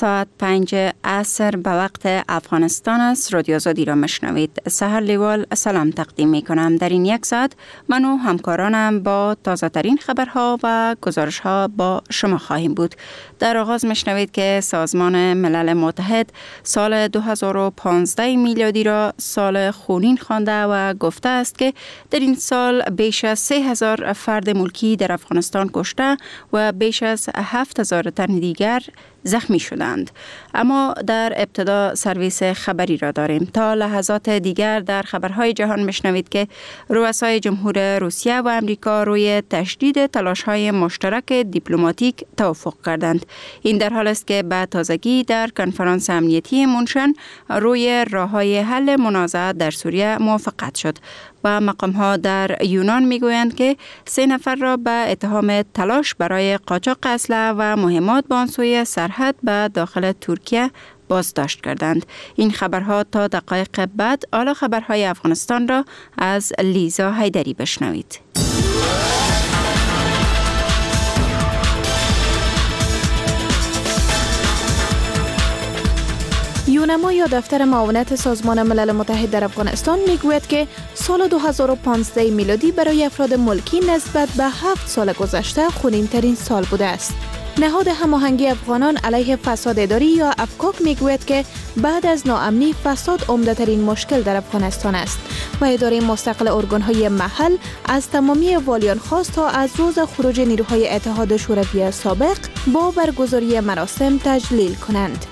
ساعت 5 عصر به وقت افغانستان است. رادیو آزادی را مشنوید. سحر لیوال سلام تقدیم می کنم. در این یک ساعت من و همکارانم با تازه ترین خبرها و گزارش ها با شما خواهیم بود. در آغاز مشنوید که سازمان ملل متحد سال 2015 میلادی را سال خونین خوانده و گفته است که در این سال بیش از 3000 فرد ملکی در افغانستان کشته و بیش از 7000 تن دیگر زخمی شدند. اما در ابتدا سرویس خبری را داریم. تا لحظات دیگر در خبرهای جهان مشنوید که رؤسای جمهور روسیه و امریکا روی تشدید تلاش‌های مشترک دیپلماتیک توافق کردند. این در حال است که به تازگی در کنفرانس امنیتی مونشن روی راه‌های حل منازعه در سوریه موافقت شد و مقام‌ها در یونان می‌گویند که 3 نفر را به اتهام تلاش برای قاچاق اسلحه و مهمات به آن سوی سرحد به داخل ترکیه بازداشت کردند. این خبرها تا دقایق بعد. حالا خبرهای افغانستان را از لیزا حیدری بشنوید. یونما یا دفتر معاونت سازمان ملل متحد در افغانستان میگوید که سال 2015 میلادی برای افراد ملکی نسبت به 7 سال گذشته خونین‌ترین سال بوده است. نهاد هماهنگی افغانان علیه فساد اداری یا افکاک میگوید که بعد از ناامنی فساد عمده‌ترین مشکل در افغانستان است و اداره مستقل ارگان‌های محل از تمامی والیان خواست تا از روز خروج نیروهای اتحاد شوروی سابق با برگزاری مراسم تجلیل کنند.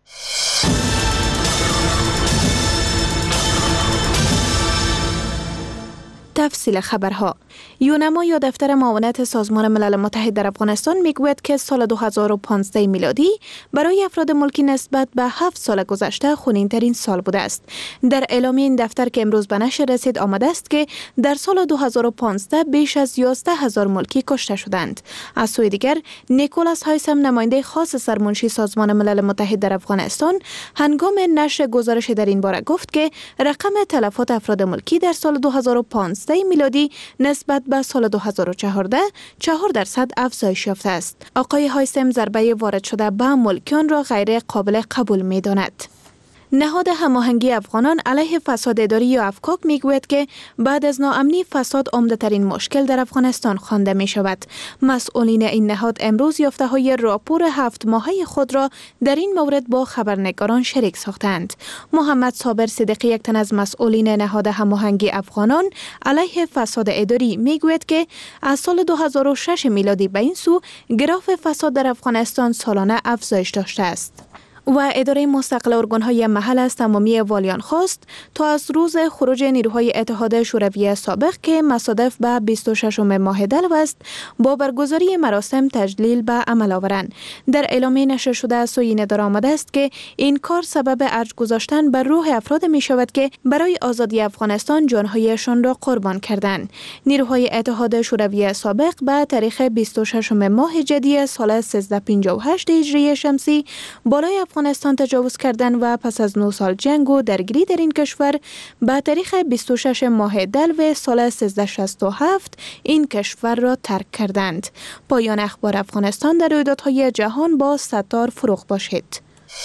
تفصیل خبرها. یونما یا دفتر معاونت سازمان ملل متحد در افغانستان میگوید که سال 2015 میلادی برای افراد ملکی نسبت به 7 سال گذشته خونین‌ترین سال بوده است. در اعلامیه این دفتر که امروز به نشر رسید آمده است که در سال 2015 بیش از 11000 ملکی کشته شدند. از سوی دیگر نیکولاس هایسم نماینده خاص سرمنشی سازمان ملل متحد در افغانستان هنگام نشر گزارش در این باره گفت که رقم تلفات افراد ملکی در سال 2015 میلادی نسبت به سال 2014 4% افزایش یافته است. آقای هایسم ضربه وارد شده به ملکیان را غیر قابل قبول می‌داند. نهاد هماهنگی افغانان علیه فساد اداری یا افکاک میگوید که بعد از ناامنی فساد عمده‌ترین مشکل در افغانستان خوانده می شود. مسئولین این نهاد امروز یافته‌های راپور 7 ماهه خود را در این مورد با خبرنگاران شریک ساختند. محمد صابر صدیقی، یک تن از مسئولین نهاد هماهنگی افغانان علیه فساد اداری میگوید که از سال 2006 میلادی به این سو گراف فساد در افغانستان سالانه افزایش داشته است. و اداره مستقل ارگان‌های محل از تمامی والیان خواست تا از روز خروج نیروهای اتحاد شوروی سابق که مصادف به 26 ماه دلو است با برگزاری مراسم تجلیل به عمل آورند. در اعلامیه نشر شده از سوی این اداره آمده است که این کار سبب ارج گذاشتن بر روح افراد می شود که برای آزادی افغانستان جانهایشان را قربان کردند. نیروهای اتحاد شوروی سابق به تاریخ 26 ماه جدی سال 1358 هجری شمسی بالای افغانستان تجاوز کردن و پس از 9 سال جنگ و درگیری در این کشور به تاریخ 26 ماه دلو سال 1367 این کشور را ترک کردند. پایان اخبار افغانستان. در رویدادهای جهان با ستار فروغ باشید.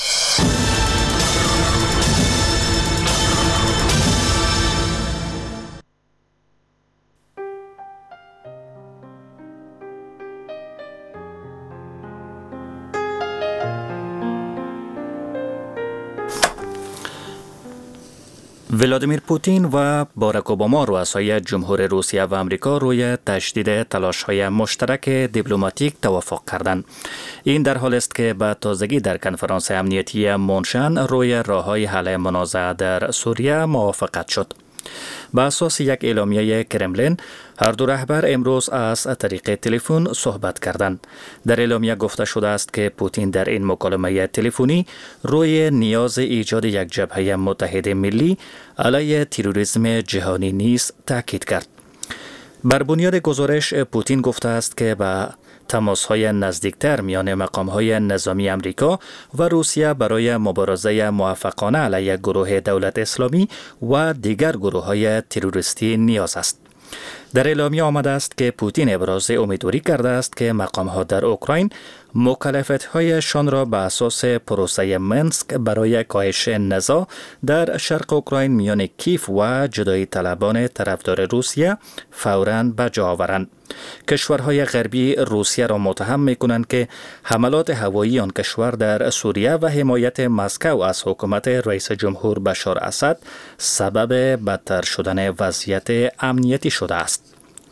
ولادیمیر پوتین و باراک اوباما رؤسای جمهور روسیه و آمریکا روی تشدید تلاش‌های مشترک دیپلماتیک توافق کردند. این در حالی است که به تازگی در کنفرانس امنیتی مونشن روی راه‌های حل منازعه در سوریه موافقت شد. به اساس یک اعلامیه کرملین، هر دو رهبر امروز از طریق تلفن صحبت کردند. در اعلامیه گفته شده است که پوتین در این مکالمه تلفنی روی نیاز ایجاد یک جبهه متحد ملی علیه تروریسم جهانی نیز تاکید کرد. بر بنیاد گزارش پوتین گفته است که به تماس‌های نزدیکتر میان مقام‌های نظامی امریکا و روسیه برای مبارزه موفقانه علیه گروه دولت اسلامی و دیگر گروه‌های تروریستی نیاز است. در اعلامیه آمده است که پوتین ابراز امیدواری کرده است که مقام‌ها در اوکراین مکالمت‌هایشان را به اساس پروسه منسک برای کاهش نزاع در شرق اوکراین میان کیف و جدایی طلبان طرفدار روسیه فوراً به جا آورند. کشورهای غربی روسیه را متهم می‌کنند که حملات هوایی آن کشور در سوریه و حمایت مسکو از حکومت رئیس جمهور بشار اسد سبب بدتر شدن وضعیت امنیتی شده است.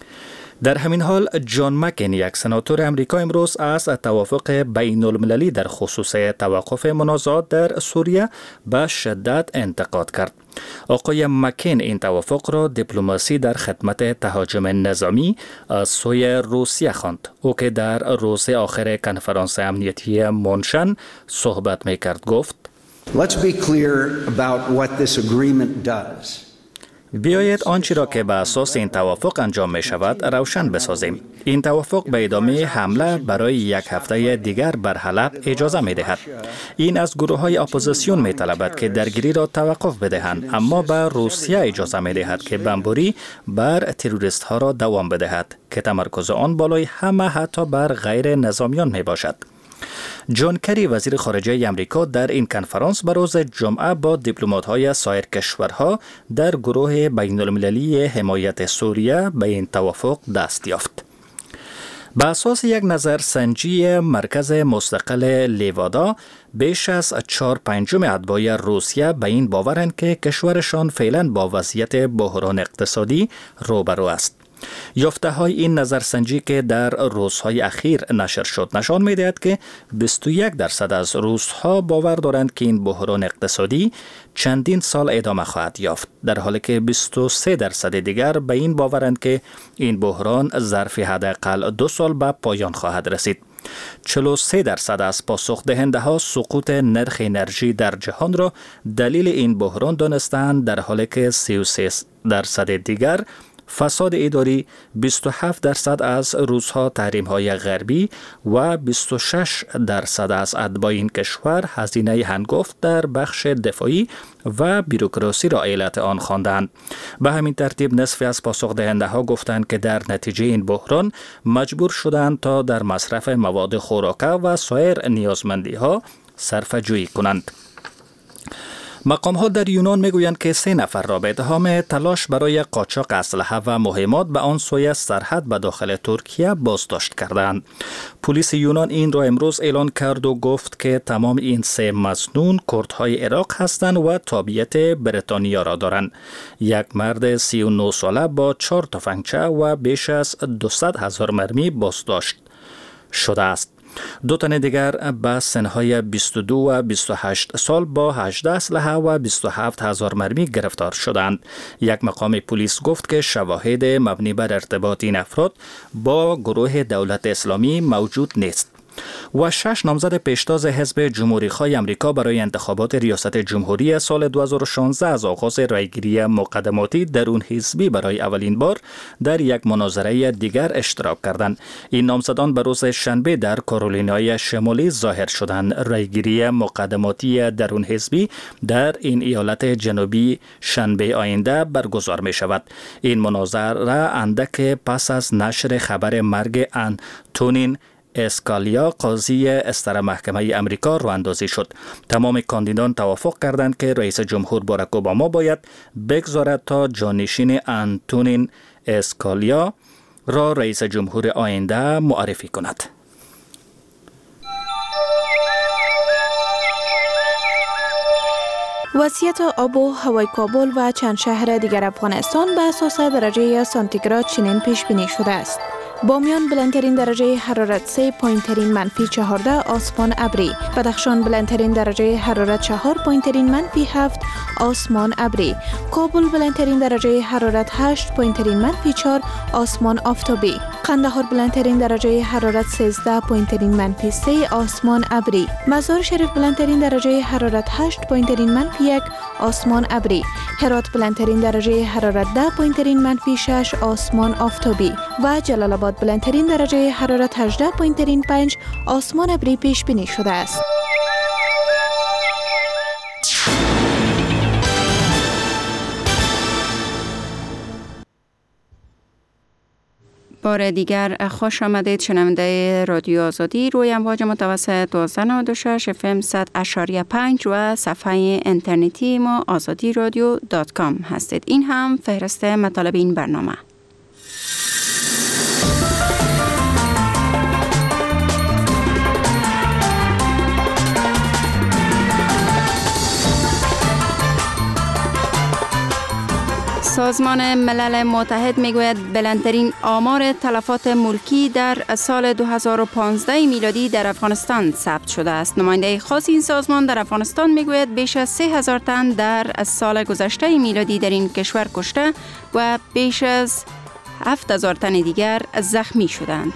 در همین حال جان مکین یک سناتور امریکا امروز از توافق بین المللی در خصوص توقف منازعات در سوریه به شدت انتقاد کرد. آقای مکین این توافق را دیپلماسی در خدمت تهاجم نظامی از سوی روسیه خواند. او که در روز آخر کنفرانس امنیتی مونشن صحبت میکرد گفت: Let's be clear about what this agreement does. بیایید آنچه را که به اساس این توافق انجام می شود روشن بسازیم. این توافق به ادامه حمله برای یک هفته دیگر بر حلب اجازه می دهد. این از گروه های اپوزیسیون می طلبد که درگیری را توقف بدهند، اما به روسیه اجازه می دهد که بمباری بر تروریست ها را دوام بدهد که تمرکز آن بالای همه حتی بر غیر نظامیان می باشد. جان کری وزیر خارجه امریکا در این کنفرانس به روز جمعه با دیپلمات‌های سایر کشورها در گروه بین المللی حمایت سوریه به این توافق دست یافت. به اساس یک نظرسنجی مرکز مستقل لیوادا، بیش از 4/5 اتباع روسیه به این باورند که کشورشان فعلا با وضعیت بحران اقتصادی روبرو است. یافته های این نظرسنجی که در روزهای اخیر نشر شد نشان می دهد که 21% از روس‌ها باور دارند که این بحران اقتصادی چندین سال ادامه خواهد یافت، در حالی که 23% دیگر به این باورند که این بحران ظرف حداقل 2 سال به پایان خواهد رسید. 43% از پاسخ دهنده ها سقوط نرخ انرژی در جهان را دلیل این بحران دانستند، در حالی که 33% دیگر فساد اداری، 27% از روس‌ها تحریم‌های غربی و 26% از اتباع این کشور هزینه هنگفت در بخش دفاعی و بیروکراسی را علت آن خواندند. به همین ترتیب نصف از پاسخ دهنده ها گفتند که در نتیجه این بحران مجبور شدند تا در مصرف مواد خوراکه و سایر نیازمندی ها صرفه جویی کنند. مقام ها در یونان میگویند که 3 نفر را به اتهام تلاش برای قاچاق اسلحه و مهمات به آن سوی سرحد به داخل ترکیه بازداشت کردند. پلیس یونان این را امروز اعلان کرد و گفت که تمام این 3 مظنون کردهای عراق هستند و تابعیت بریتانیا را دارند. یک مرد 39 ساله با 4 تفنگچه و بیش از 200,000 مرمی بازداشت شده است. 2 تن دیگر به سنهای 22 و 28 سال با 18 اسلحه و 27,000 مرمی گرفتار شدند. یک مقام پلیس گفت که شواهد مبنی بر ارتباط این افراد با گروه دولت اسلامی موجود نیست. و 6 نامزد پیشتاز حزب جمهوری‌خواه امریکا برای انتخابات ریاست جمهوری سال 2016 از آغاز رایگیری مقدماتی درون حزبی برای اولین بار در یک مناظره دیگر اشتراک کردند. این نامزدان به روز شنبه در کارولینای شمالی ظاهر شدند. رایگیری مقدماتی درون حزبی در این ایالت جنوبی شنبه آینده برگزار می شود. این مناظره اندک پس از نشر خبر مرگ آنتونین اسکالیا قاضی استر محکمه امریکا راه اندازی شد. تمام کاندیدان توافق کردند که رئیس جمهور باراک اوباما باید بگذارد تا جانشین آنتونین اسکالیا را رئیس جمهور آینده معرفی کند. وضعیت آب و هوای کابل و چند شهر دیگر افغانستان به اساس درجه سانتیگراد چنین پیش بینی شده است: بامیان بلندترین درجه حرارت 3، پایینترین منفی 14، آسمان ابری. بدخشان بلندترین درجه حرارت 4، پایینترین منفی 7، آسمان ابری. کابل بلندترین درجه حرارت 8، پایینترین منفی 4، آسمان آفتابی. قندهار بلندترین درجه حرارت 13، پایینترین منفی 3، آسمان ابری. مزار شریف بلندترین درجه حرارت 8، پایینترین منفی 1، آسمان ابری. هرات بلندترین درجه حرارت 10، پایینترین منفی 6، آسمان آفتابی. و جلال آباد بلندترین درجه حرارت 18، پایینترین 5، آسمان ابری پیش بینی شده است. بار دیگر خوش آمدید شنونده رادیو آزادی روی امواج متوسط 1296 FM 100.5 و صفحه اینترنتی ما azadirodio.com هستید. این هم فهرست مطالب این برنامه. سازمان ملل متحد میگوید بلندترین آمار تلفات ملکی در سال 2015 میلادی در افغانستان ثبت شده است. نماینده خاص این سازمان در افغانستان میگوید بیش از 3000 تن در سال گذشته میلادی در این کشور کشته و بیش از 7000 تن دیگر زخمی شدند.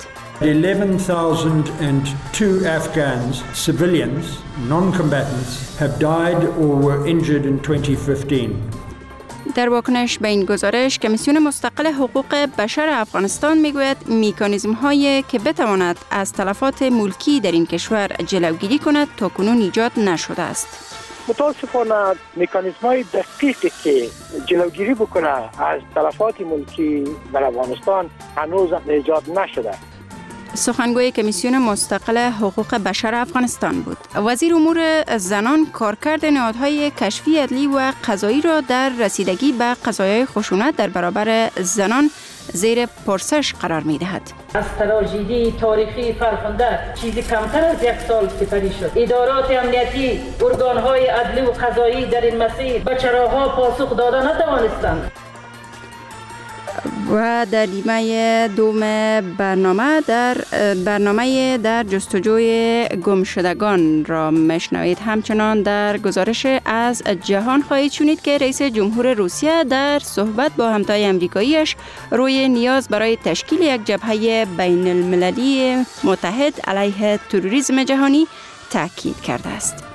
11,002 Afghans, civilians, non-combatants, have died or were injured in 2015. در واکنش به این گزارش کمیسیون مستقل حقوق بشر افغانستان میگوید مکانیزم هایی که بتواند از تلفات ملکی در این کشور جلوگیری کند تاکنون ایجاد نشده است. متاسفانه مکانیزم های دقیقی که جلوگیری بکنه از تلفات ملکی در افغانستان هنوز ایجاد نشده. سخنگوی کمیسیون مستقل حقوق بشر افغانستان بود. وزیر امور زنان کارکرد نهادهای کشفی عدلی و قضایی را در رسیدگی به قضایای خشونت در برابر زنان زیر پرسش قرار می دهد. از تراژدی تاریخی فرخنده چیزی کمتر از 1 سال سپری شد. ادارات امنیتی، ارگانهای عدلی و قضایی در این مسیر به چراها پاسخ دادن نتوانستند. و در نیمه دوم برنامه در جستجوی گمشدگان را مشنوید. همچنان در گزارش از جهان خواهید شنید که رئیس جمهور روسیه در صحبت با همتای امریکاییش روی نیاز برای تشکیل یک جبهه بین المللی متحد علیه تروریسم جهانی تاکید کرده است.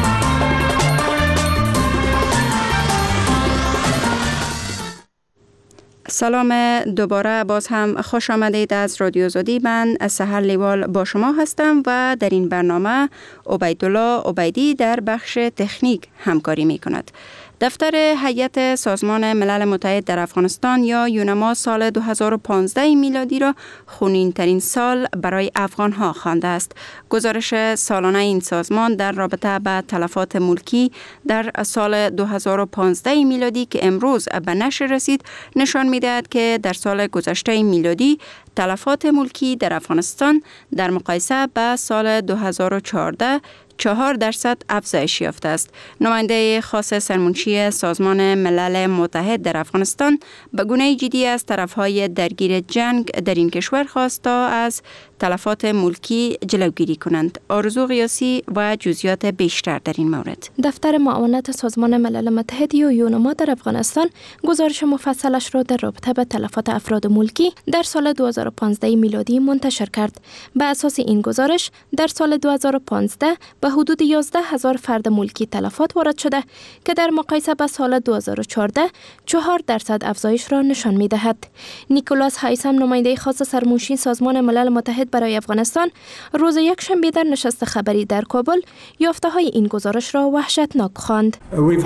سلام دوباره، باز هم خوش آمدید از رادیو آزادی. من سحر لیوال با شما هستم و در این برنامه عبیدالله عبیدی در بخش تکنیک همکاری می کند. دفتر هیئت سازمان ملل متحد در افغانستان یا یونما سال 2015 میلادی را خونین ترین سال برای افغان ها خوانده است. گزارش سالانه این سازمان در رابطه با تلفات ملکی در سال 2015 میلادی که امروز به نشر رسید نشان می‌دهد که در سال گذشته میلادی تلفات ملکی در افغانستان در مقایسه با سال 2014 4% افزایش یافته است. نماینده خاص سرمنشی سازمان ملل متحد در افغانستان به گونه جدی از طرفهای درگیر جنگ در این کشور خواست تا از تلفات ملکی جلوگیری کنند. آرزو قیاسی و جزئیات بیشتر در این مورد. دفتر معاونت سازمان ملل متحد یا یونما در افغانستان گزارش مفصلش را در رابطه با تلفات افراد ملکی در سال 2015 میلادی منتشر کرد. به اساس این گزارش در سال 2015 به حدود 11,000 فرد ملکی تلفات وارد شده که در مقایسه با سال 2014 4% افزایش را نشان می دهد. نیکولاس هایسم نماینده خاص سرمنشی سازمان ملل متحد برای افغانستان روز یکشنبه در نشست خبری در کابل یافته‌های این گزارش را وحشتناک خواند.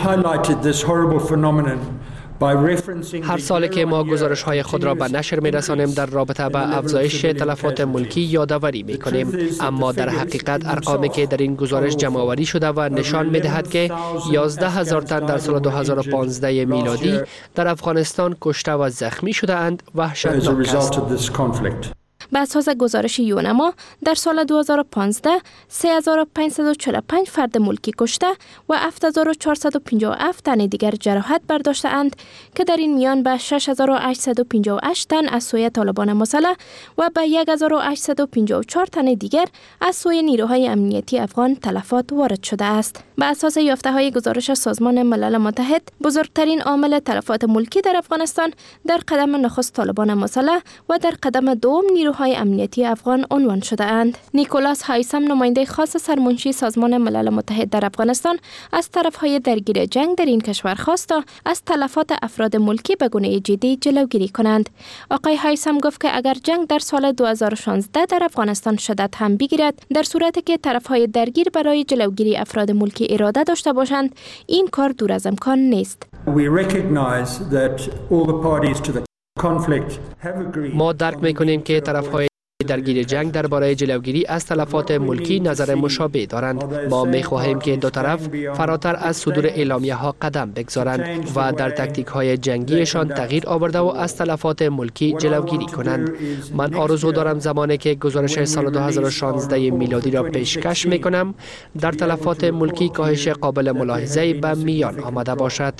هر سال که ما گزارش‌های خود را به نشر می‌رسانیم در رابطه با افزایش تلفات ملکی یادآوری می‌کنیم، اما در حقیقت ارقامی که در این گزارش جمع‌آوری شده و نشان می‌دهد که 11,000 تن در سال 2015 میلادی در افغانستان کشته و زخمی شده‌اند وحشتناک است. به اساس گزارش یونما در سال 2015 3,545 فرد ملکی کشته و 7,457 تن دیگر جراحت برداشته اند که در این میان به 6,858 تن از سوی طالبان مسلح و به 1,854 تن دیگر از سوی نیروهای امنیتی افغان تلفات وارد شده است. به اساس یافته‌های گزارش سازمان ملل متحد بزرگترین عامل تلفات ملکی در افغانستان در قدم نخست طالبان مسلح و در قدم دوم نیروهای امنیتی افغان عنوان شده اند. نیکولاس هایسم نماینده خاص سرمنشی سازمان ملل متحد در افغانستان از طرفهای درگیر جنگ در این کشور خواست تا از تلفات افراد ملکی به گونه جدی جلوگیری کنند. آقای هایسم گفت که اگر جنگ در سال 2016 در افغانستان شدت هم بگیرد، در صورتی که طرفهای درگیر برای جلوگیری افراد ملکی اراده داشته باشند، این کار دور از امکان نیست. conflict have agreed. ما درک می‌کنیم که طرف‌های درگیر جنگ درباره جلوگیری از تلفات ملکی نظر مشابه دارند. ما می‌خواهیم که دو طرف فراتر از صدور اعلامیه‌ها قدم بگذارند و در تاکتیک‌های جنگیشان تغییر آورده و از تلفات ملکی جلوگیری کنند. من آرزو دارم زمانی که گزارش سال 2016 میلادی را پیشکش می‌کنم در تلفات ملکی کاهش قابل ملاحظه‌ای به میان آمده باشد.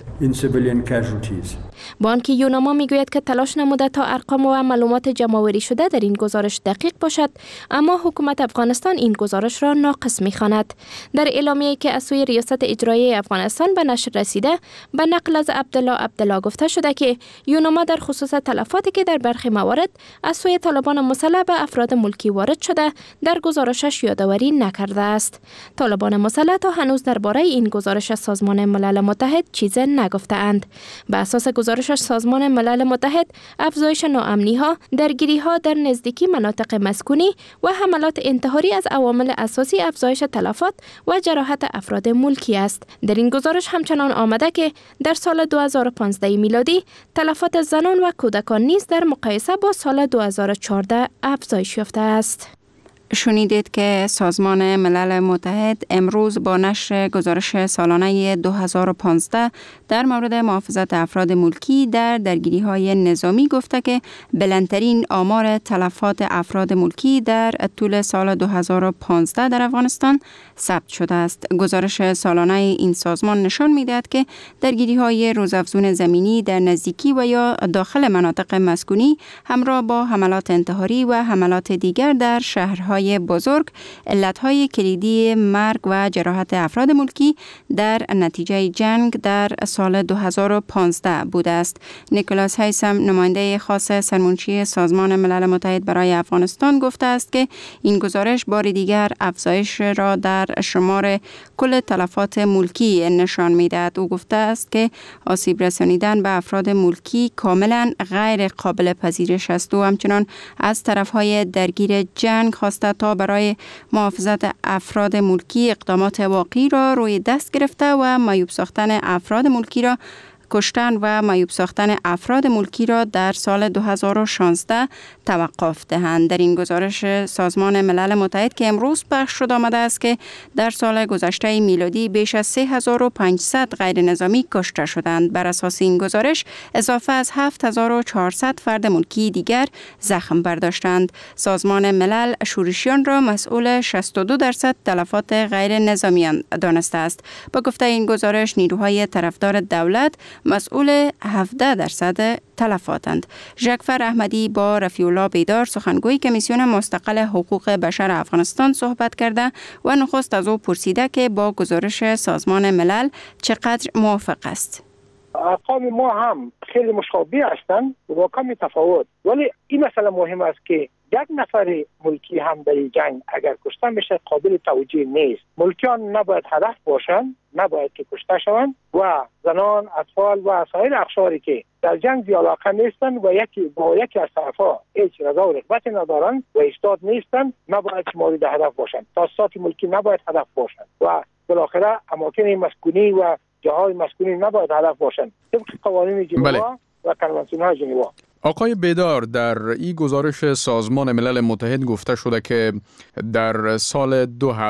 بانک یوناما میگوید که تلاش نموده تا ارقام و معلومات جمع‌آوری شده در این گزارش دقیق باشد، اما حکومت افغانستان این گزارش را ناقص می‌خواند. در اعلامیه‌ای که از سوی ریاست اجرایی افغانستان به نشر رسیده، به نقل از عبدالله گفته شده که یوناما در خصوص تلفاتی که در برخی موارد از سوی طالبان مسلح به افراد ملکی وارد شده، در گزارشش یادآوری نکرده است. طالبان مسلح تا هنوز درباره این گزارش سازمان ملل متحد چیزی نگفته‌اند. به اساس گزارش سازمان ملل متحد، افزایش ناامنی‌ها، درگیری‌ها در نزدیکی مناطق مسکونی و حملات انتحاری از عوامل اساسی افزایش تلفات و جراحت افراد ملکی است. در این گزارش همچنان آمده که در سال 2015 میلادی تلفات زنان و کودکان نیز در مقایسه با سال 2014 افزایش یافته است. شنیدید که سازمان ملل متحد امروز با نشر گزارش سالانه 2015 در مورد محافظت افراد ملکی در درگیری‌های نظامی گفته که بلندترین آمار تلفات افراد ملکی در طول سال 2015 در افغانستان ثبت شده است. گزارش سالانه این سازمان نشان می‌دهد که درگیری‌های روزافزون زمینی در نزدیکی و یا داخل مناطق مسکونی همراه با حملات انتحاری و حملات دیگر در شهرهای بزرگ علتهای کلیدی مرگ و جراحت افراد ملکی در نتیجه جنگ در سال 2015 بوده است. نیکولاس هیسم، نماینده خاص سرمنشی سازمان ملل متحد برای افغانستان، گفته است که این گزارش بار دیگر افزایش را در شمار کل تلفات ملکی نشان می‌دهد. او گفته است که آسیب رسانیدن به افراد ملکی کاملا غیر قابل پذیرش است و همچنان از طرفهای درگیر جنگ خواسته تا برای محافظت افراد ملکی اقدامات واقعی را روی دست گرفته و معیوب ساختن افراد ملکی را کشتن و معیوب ساختن افراد ملکی را در سال 2016 توقف دهند. در این گزارش سازمان ملل متحد که امروز پخش شد آمده است که در سال گذشته میلادی بیش از 3500 غیر نظامی کشته شدند. بر اساس این گزارش اضافه از 7400 فرد ملکی دیگر زخم برداشتند. سازمان ملل شورشیان را مسئول 62% تلفات غیر نظامیان دانسته است. با گفته این گزارش نیروهای طرفدار دولت مسئول 17% تلفاتند. ژکفر احمدی با رفیع الله بیدار، سخنگوی کمیسیون مستقل حقوق بشر افغانستان، صحبت کرده و نخست از او پرسیده که با گزارش سازمان ملل چقدر موافق است. ارقام ما هم خیلی مشابه هستند و کمی تفاوت، ولی این مسئله مهم است که یک نفر ملکی هم در جنگ اگر کشته بشه قابل توجیه نیست. ملکیان نباید هدف باشند، نباید که کشته شوند و زنان، اطفال و سایر اقشاری که در جنگ زیاد علاقه نیستند و یکی از طرفها هیچ رضا و رغبت ندارند و ایستاد نیستند نباید مورد هدف باشند. تاسیسات ملکی نباید هدف باشند و بالاخره اماکن مسکونی و جاهای مسکونی نباید هدف باشند طبق قوانین ژنوا و کنوانسیون‌های ژنوا. آقای بیدار، در این گزارش سازمان ملل متحد گفته شده که در سال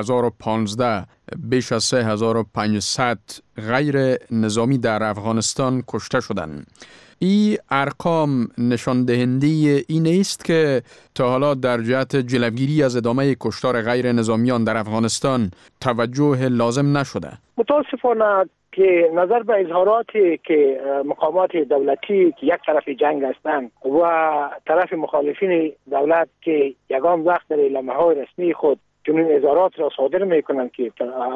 2015 بیش از 3500 غیر نظامی در افغانستان کشته شدند. این ارقام نشان دهنده این است که تا حالا در جهت جلوگیری از ادامه کشتار غیر نظامیان در افغانستان توجه لازم نشده. متاسفانه که نظر به اظهاراتی که مقامات دولتی که یک طرف جنگ هستند و طرف مخالفین دولت که یگان وقت در اعلامیه‌های رسمی خود چنین اظهارات را صادر میکنند که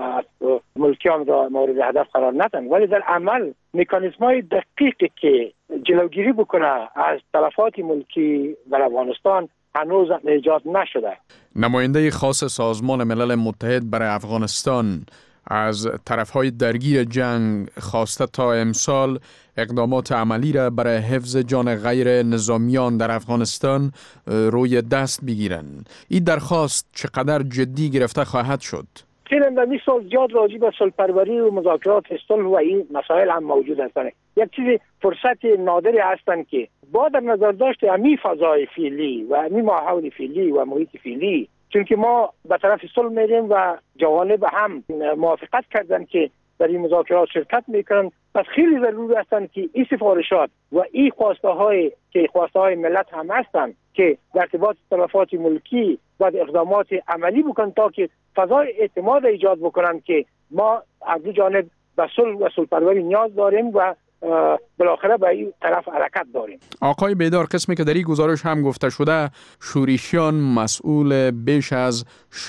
ملکیان را مورد هدف قرار ندهند، ولی در عمل مکانیزم‌های دقیقی که جلوگیری بکنه از تلفات ملکی در افغانستان هنوز ایجاد نشده. نماینده خاص سازمان ملل متحد برای افغانستان از طرفهای درگیر جنگ خواسته تا امسال اقدامات عملی را برای حفظ جان غیر نظامیان در افغانستان روی دست بگیرند. این درخواست چقدر جدی گرفته خواهد شد؟ در این سال زیاد راجع به صلح‌پروری و مذاکرات صلح و این مسائل هم موجود هستند. یک چیز فرصت نادری هستند که با در نظر داشت امی فضای فعلی و امی ماحول فعلی و محیط فعلی، چون که ما به طرف صلح میریم و جوانب هم موافقت کردن که در این مذاکرات شرکت میکنن، پس خیلی ضروری هستند که این سفارشات و این خواسته های ملت هم هستند که در ارتباط تلفات ملکی و اقدامات عملی بکنن تا که فضای اعتماد ایجاد بکنن که ما از دو جانب به صلح و صلح‌پروری نیاز داریم و بالاخره به این طرف حرکت داریم. آقای بیدار، قسمی که در این گزارش هم گفته شده شورشیان مسئول بیش از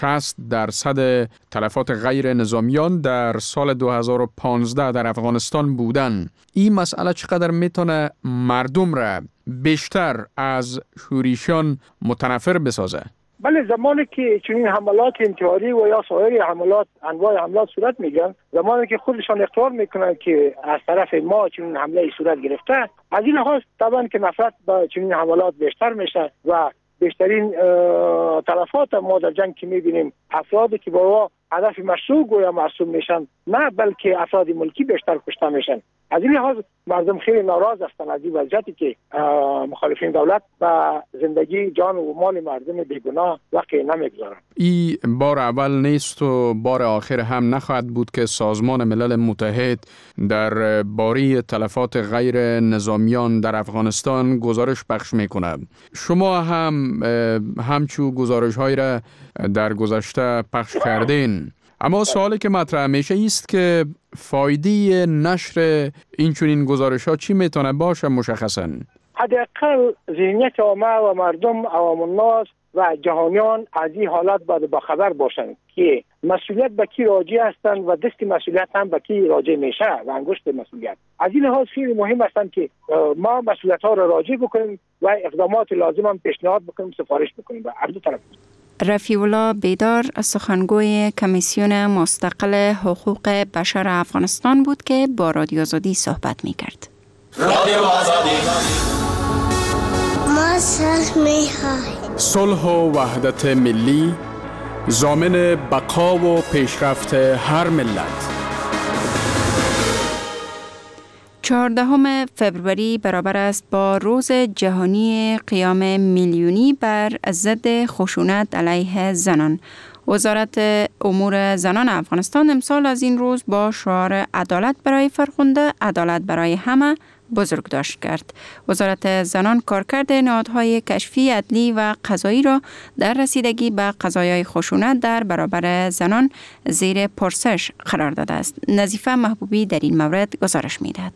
60% تلفات غیر نظامیان در سال 2015 در افغانستان بودن. این مسئله چقدر میتونه مردم را بیشتر از شورشیان متنفر بسازه؟ بله، زمانی که چنین حملات انتحاری و یا سایر حملات، انواع حملات صورت میگن، زمانی که خودشان اقرار میکنن که از طرف ما چنین حمله صورت گرفته، از این لحاظ طبعا که نفرت با چنین حملات بیشتر میشه و بیشترین تلفات ما در جنگ که میبینیم افرادی که با هدف مشروع گویا معصوم میشن، نه بلکه افراد ملکی بیشتر کشته میشن. از این لحاظ مردم خیلی ناراض هستند از این وضعیتی که مخالفین دولت و زندگی جان و مال مردم بیگناه وقتی نمیگذارن. این بار اول نیست و بار آخر هم نخواهد بود که سازمان ملل متحد در باره تلفات غیر نظامیان در افغانستان گزارش پخش میکنه. شما هم همچو گزارش های را در گذشته پخش کردین، اما سوالی که مطرح میشه است که فایده نشر این چنین گزارش‌ها چی میتونه باشه مشخصاً؟ حداقل ذهنیت عامه و مردم، عوام الناس و جهانیان از این حالات باید باخبر باشند که مسئولیت به کی راجع هستند و دست مسئولیت هم به کی راجع میشه و انگشت مسئولیت. از این لحاظ خیلی مهم هستند که ما مسئولیت ها را راجع بکنیم و اقدامات لازم هم پیشنهاد بکنیم، سفارش بکنیم به هر دو طرف. رفیع الله بیدار سخنگوی کمیسیون مستقل حقوق بشر افغانستان بود که با رادیو آزادی صحبت می‌کرد. رادیو آزادی ما صلح می‌خواهیم. صلح و وحدت ملی ضامن بقا و پیشرفت هر ملت. 14 فبروری برابر است با روز جهانی قیام میلیونی بر ضد خشونت علیه زنان. وزارت امور زنان افغانستان امسال از این روز با شعار عدالت برای فرخنده، عدالت برای همه بزرگداشت کرد. وزارت زنان کارکرد نهادهای کشفی، عدلی و قضایی را در رسیدگی به قضایای خشونت در برابر زنان زیر پرسش قرار داده است. نظیفه محبوبی در این مورد گزارش می‌دهد.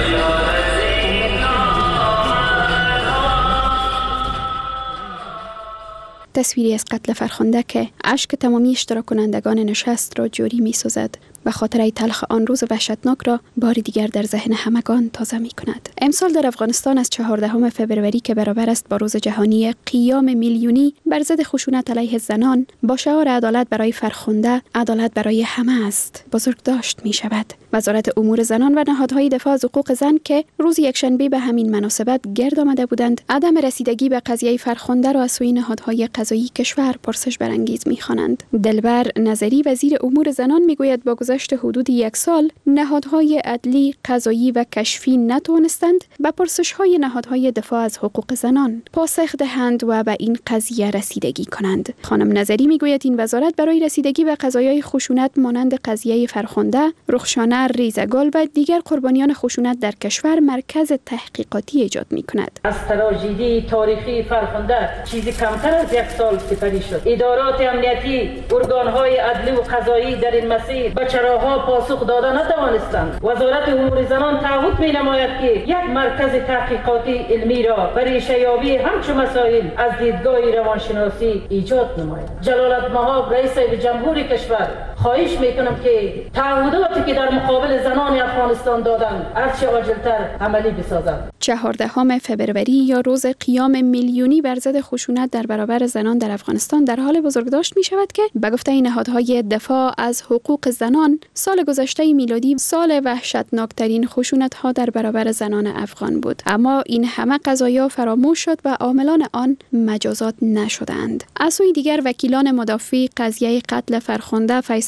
تصویری از قتل فرخنده که اشک تمامی اشتراک کنندگان نشست را جوری می سازد و خاطره تلخ آن روز وحشتناک را بار دیگر در ذهن همگان تازه می کند. امسال در افغانستان از 14 فبروری که برابر است با روز جهانی قیام میلیونی بر ضد خشونت علیه زنان با شعار عدالت برای فرخنده، عدالت برای همه است بزرگداشت می شود. وزارت امور زنان و نهادهای دفاع از حقوق زن که روز یکشنبه به همین مناسبت گرد آمده بودند، عدم رسیدگی به قضیه فرخنده را از سوی نهادهای قضایی کشور پرسش برانگیز می‌خوانند. دلبر نظری وزیر امور زنان میگوید با گذشت حدود یک سال نهادهای عدلی، قضایی و کشفی نتوانستند به پرسش‌های نهادهای دفاع از حقوق زنان پاسخ دهند و به این قضیه رسیدگی کنند. خانم نظری میگوید این وزارت برای رسیدگی به قضایای خشونت مانند قضیه فرخنده، رخشانه، ریزگل و دیگر قربانیان خشونت در کشور مرکز تحقیقاتی ایجاد می‌کند. از تراژدی تاریخی فرخنده چیزی کمتر از یک سال سپری شد. ادارات امنیتی، ارگان‌های عدلی و قضایی در این مسیر به چراها پاسخ دادن نتوانستند. وزارت امور زنان تعهد می‌نماید که یک مرکز تحقیقاتی علمی را برای ریشه‌یابی همچون مسائل از دیدگاه روانشناسی ایجاد نماید. جلالت‌مآب رئیس جمهور کشور خواهش می‌کنم که تعهداتی که در مقابل زنان افغانستان دادند از چه عاجل‌تر عملی بسازند. 14 فبروری یا روز قیام میلیونی بر ضد خشونت در برابر زنان در افغانستان در حال بزرگداشت می شود که به گفته نهادهای دفاع از حقوق زنان سال گذشته میلادی سال وحشتناکترین خشونت ها در برابر زنان افغان بود، اما این همه قضایا فراموش شد و عاملان آن مجازات نشدند. از سوی دیگر وکیلان مدافع قضیه قتل فرخنده فیصله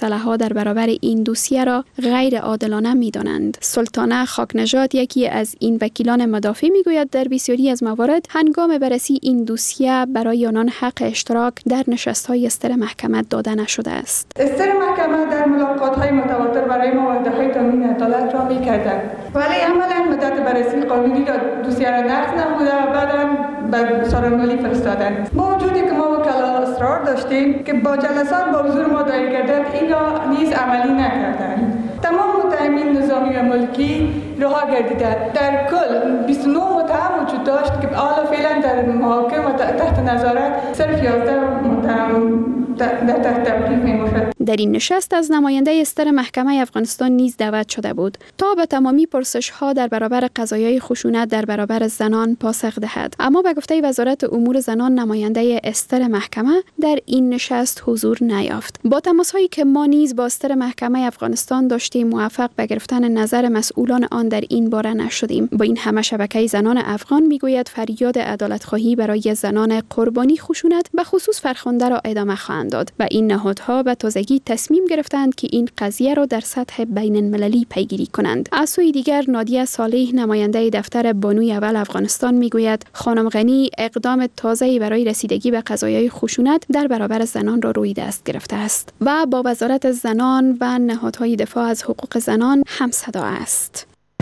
مسئله ها در برابر این دوسیه را غیر عادلانه می‌دانند. سلطانه خاکنژاد، یکی از این وکیلان مدافع، میگوید در بسیاری از موارد هنگام بررسی این دوسیه برای آنان حق اشتراک در نشست‌های استر محکمه داده نشده است. استر محکمه در ملاقات‌های متواتر برای مواردهای تامین عدالت را می‌کردند، ولی عملاً مدت بررسی قانونی را دوسیه را نقض نموده و بعداً به سارنمالی فرستادند. با وجودی که ما وکلا اصرار داشتیم که با جلسات با حضور ما دایر گردد، این را نیز عملی نکردند. تمام متهمین نظامی و ملکی رها گردیدند. در کل 29 متهم وجود داشت که حالا فعلا در محاکمه تحت نظارت صرف 11 متهم در تحت تبریف می‌باشد. در این نشست از نماینده استر محکمه افغانستان نیز دعوت شده بود تا به تمامی پرسش‌ها در برابر قضایای خشونت در برابر زنان پاسخ دهد، اما به گفته وزارت امور زنان نماینده استر محکمه در این نشست حضور نیافت. با تماس‌هایی که ما نیز با استر محکمه افغانستان داشتیم موفق به گرفتن نظر مسئولان آن در این باره نشدیم. با این همه شبکه زنان افغان میگوید فریاد عدالت‌خواهی برای زنان قربانی خشونت به خصوص فرخنده را ادامه خواهند داد و این نهادها به تازگی تصمیم گرفتند که این قضیه را در سطح بین المللی پیگیری کنند. از سوی دیگر نادیه صالح نماینده دفتر بانوی اول افغانستان میگوید خانم غنی اقدام تازه‌ای برای رسیدگی به قضایای خشونت در برابر زنان را روی دست گرفته است و با وزارت زنان و نهادهای دفاع از حقوق زنان همصدا است.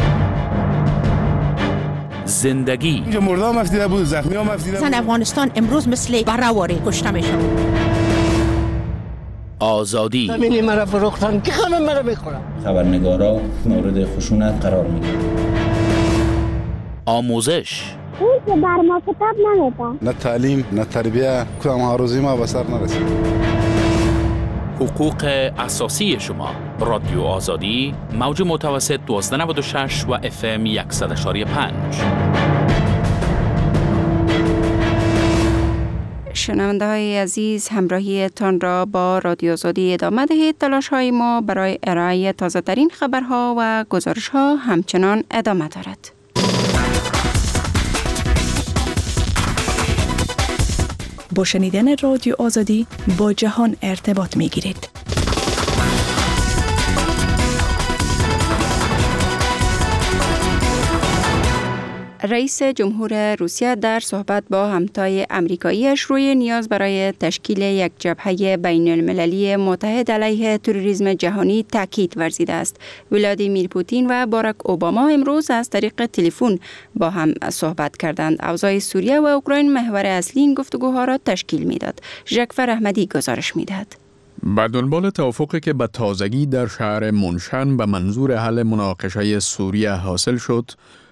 زندگی اینجا مردم مفتیده بود، زخمی ها مفتیده بود. زن افغانستان امروز مثل برهواری کشته میشه. آزادی همینی مرا فروختن که همه مرا میخورن. خبرنگارا مورد خشونت قرار میگیرن. آموزش اون که بر ما کتاب نمیده. نه تعلیم نه تربیه، کدام هاروزی ما به سر نرسید. حقوق اساسی شما. رادیو آزادی، موج متوسط 1296 و FM 100.5. شنونده های عزیز، همراهی تان را با رادیو آزادی ادامه دهید. تلاش های ما برای ارائه تازه ترین خبرها و گزارش ها همچنان ادامه دارد. با شنیدن رادیو آزادی با جهان ارتباط می گیرید. رئیس جمهور روسیه در صحبت با همتای امریکاییش روی نیاز برای تشکیل یک جبهه بین المللی متحد علیه تروریسم جهانی تاکید ورزیده است. ولادیمیر پوتین و باراک اوباما امروز از طریق تلفن با هم صحبت کردند. اوضاع سوریه و اوکراین محور اصلی این گفتگوها را تشکیل میداد. ژکفر احمدی گزارش میدهد. به دنبال توافقی که به تازگی در شهر منشن به منظور حل مناقشه سوریه حاصل شد،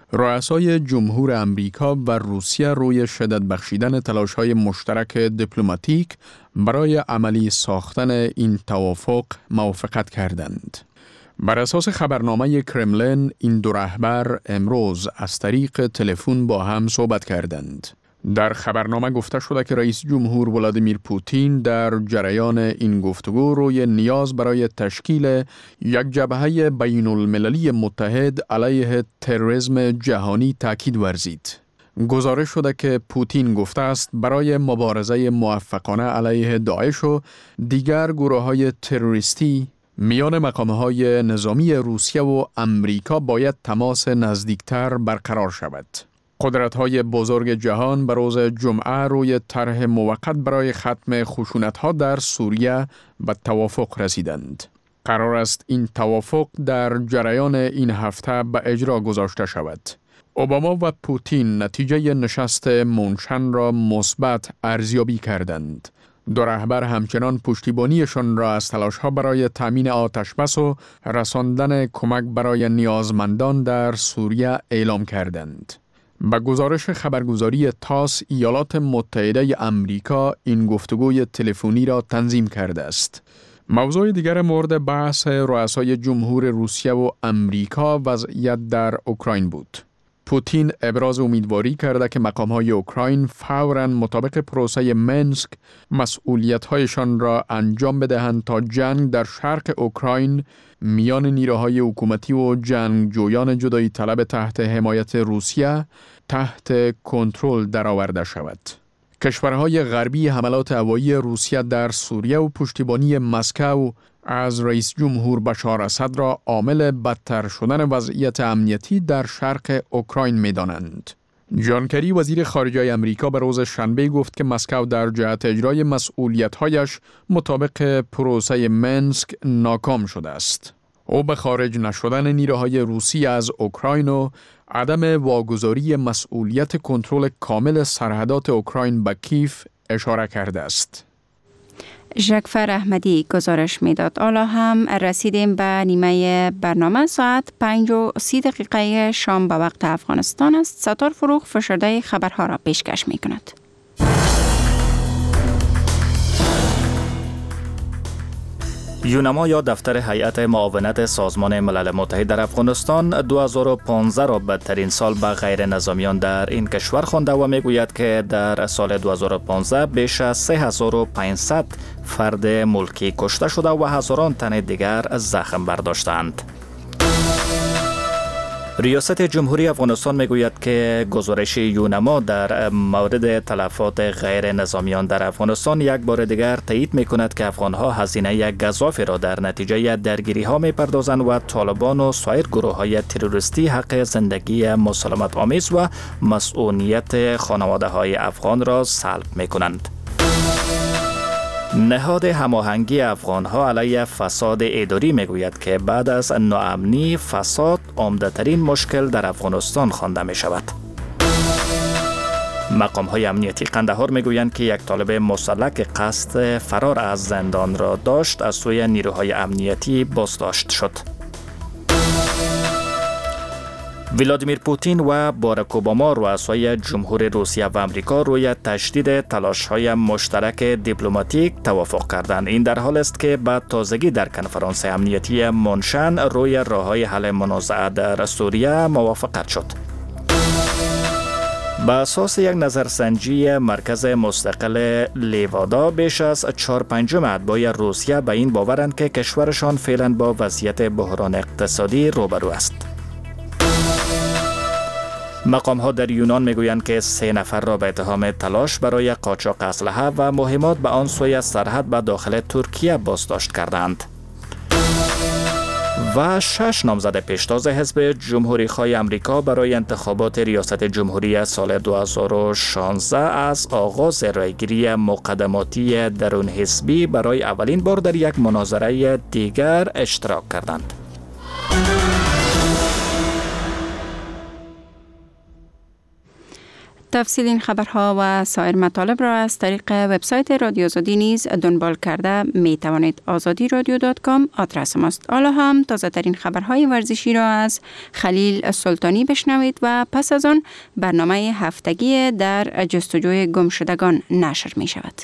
رؤسای جمهور امریکا و روسیه روی شدت بخشیدن تلاش‌های مشترک دیپلماتیک برای عملی ساختن این توافق موافقت کردند. بر اساس خبرنامه کرملین، این دو رهبر امروز از طریق تلفن با هم صحبت کردند. در خبرنامه گفته شده که رئیس جمهور ولادیمیر پوتین در جریان این گفتگو روی نیاز برای تشکیل یک جبهه بین المللی متحد علیه تروریسم جهانی تاکید ورزید. گزارش شده که پوتین گفته است برای مبارزه موفقانه علیه داعش و دیگر گروه‌های تروریستی میان مقام‌های نظامی روسیه و امریکا باید تماس نزدیکتر برقرار شود. قدرت‌های بزرگ جهان به روز جمعه روی طرح موقت برای ختم خشونت‌ها در سوریه به توافق رسیدند. قرار است این توافق در جریان این هفته به اجرا گذاشته شود. اوباما و پوتین نتیجه نشست منشن را مثبت ارزیابی کردند. دو رهبر همچنان پشتیبانیشان را از تلاش‌ها برای تامین آتشبس و رساندن کمک برای نیازمندان در سوریه اعلام کردند. به گزارش خبرگزاری تاس، ایالات متحده امریکا این گفتگوی تلفنی را تنظیم کرده است. موضوع دیگر مورد بحث رؤسای جمهور روسیه و امریکا وضعیت در اوکراین بود. پوتین ابراز امیدواری کرده که مقام‌های اوکراین فوراً مطابق پروسه منسک مسئولیت‌هایشان را انجام بدهند تا جنگ در شرق اوکراین میان نیروهای حکومتی و جنگجویان جدایی طلب تحت حمایت روسیه تحت کنترل درآورده شود. کشورهای غربی حملات هوایی روسیه در سوریه و پشتیبانی مسکو از رئیس جمهور بشار اسد را عامل بدتر شدن وضعیت امنیتی در شرق اوکراین می‌دانند. جان کری وزیر خارجه امریکا به روز شنبه گفت که مسکو در جهت اجرای مسئولیت‌هایش مطابق پروسه منسک ناکام شده است. او به خارج نشدن نیروهای روسی از اوکراین و عدم واگذاری مسئولیت کنترل کامل سرحدات اوکراین به کیف اشاره کرده است. ژکفر احمدی گزارش میداد. حالا هم رسیدیم به نیمه برنامه. ساعت 5:30 شام به وقت افغانستان است. ستار فروغ فشرده خبرها را پیشکش می کند. یونما یا دفتر هیئت معاونت سازمان ملل متحد در افغانستان 2015 را بدترین سال به غیر نظامیان در این کشور خوانده و میگوید که در سال 2015 بیش از 3500 فرد ملکی کشته شده و هزاران تن دیگر زخم برداشتند. ریاست جمهوری افغانستان میگوید که گزارش یونما در مورد تلفات غیر نظامیان در افغانستان یک بار دیگر تایید میکند که افغانها هزینه یک گزافی را در نتیجه درگیری ها میپردازند و طالبان و سایر گروه های تروریستی حق زندگی مسالمت آمیز و مسئولیت خانواده های افغان را سلب میکنند. نهاد هماهنگی افغانها علیه فساد اداری میگوید که بعد از ناامنی فساد عمده‌ترین مشکل در افغانستان خوانده می شود. مقام‌های امنیتی قندهار میگویند که یک طالب مسلح که قصد فرار از زندان را داشت از سوی نیروهای امنیتی بازداشت شد. ولادیمیر پوتین و باراک اوباما رؤسای جمهور روسیه و آمریکا روی تشدید تلاش‌های مشترک دیپلماتیک توافق کردند. این در حال است که بعد تازگی در کنفرانس امنیتی مونشن روی راه‌های حل منازعه در سوریه موافقت شد. به اساس یک نظرسنجی مرکز مستقل لیوادا بیش از 4/5 اتباع روسیه به این باورند که کشورشان فعلا با وضعیت بحران اقتصادی روبرو است. مقام ها در یونان میگویند که 3 نفر را به اتهام تلاش برای قاچاق اسلحه و مهمات به آن سوی سرحد به داخل ترکیه بازداشت کردند. و 6 نامزد پیشتاز حزب جمهوری خواه امریکا برای انتخابات ریاست جمهوری سال 2016 از آغاز رایگیری مقدماتی درون حزبی برای اولین بار در یک مناظره دیگر اشتراک کردند. تفصیل این خبرها و سایر مطالب را از طریق وبسایت رادیو آزادی نیز دنبال کرده می توانید. azadiradio.com آدرس ماست. حالا هم تازه ترین خبرهای ورزشی را از خلیل سلطانی بشنوید و پس از آن برنامه هفتگی در جستجوی گمشدگان نشر می شود.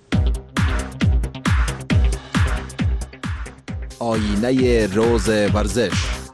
آینه روز ورزش.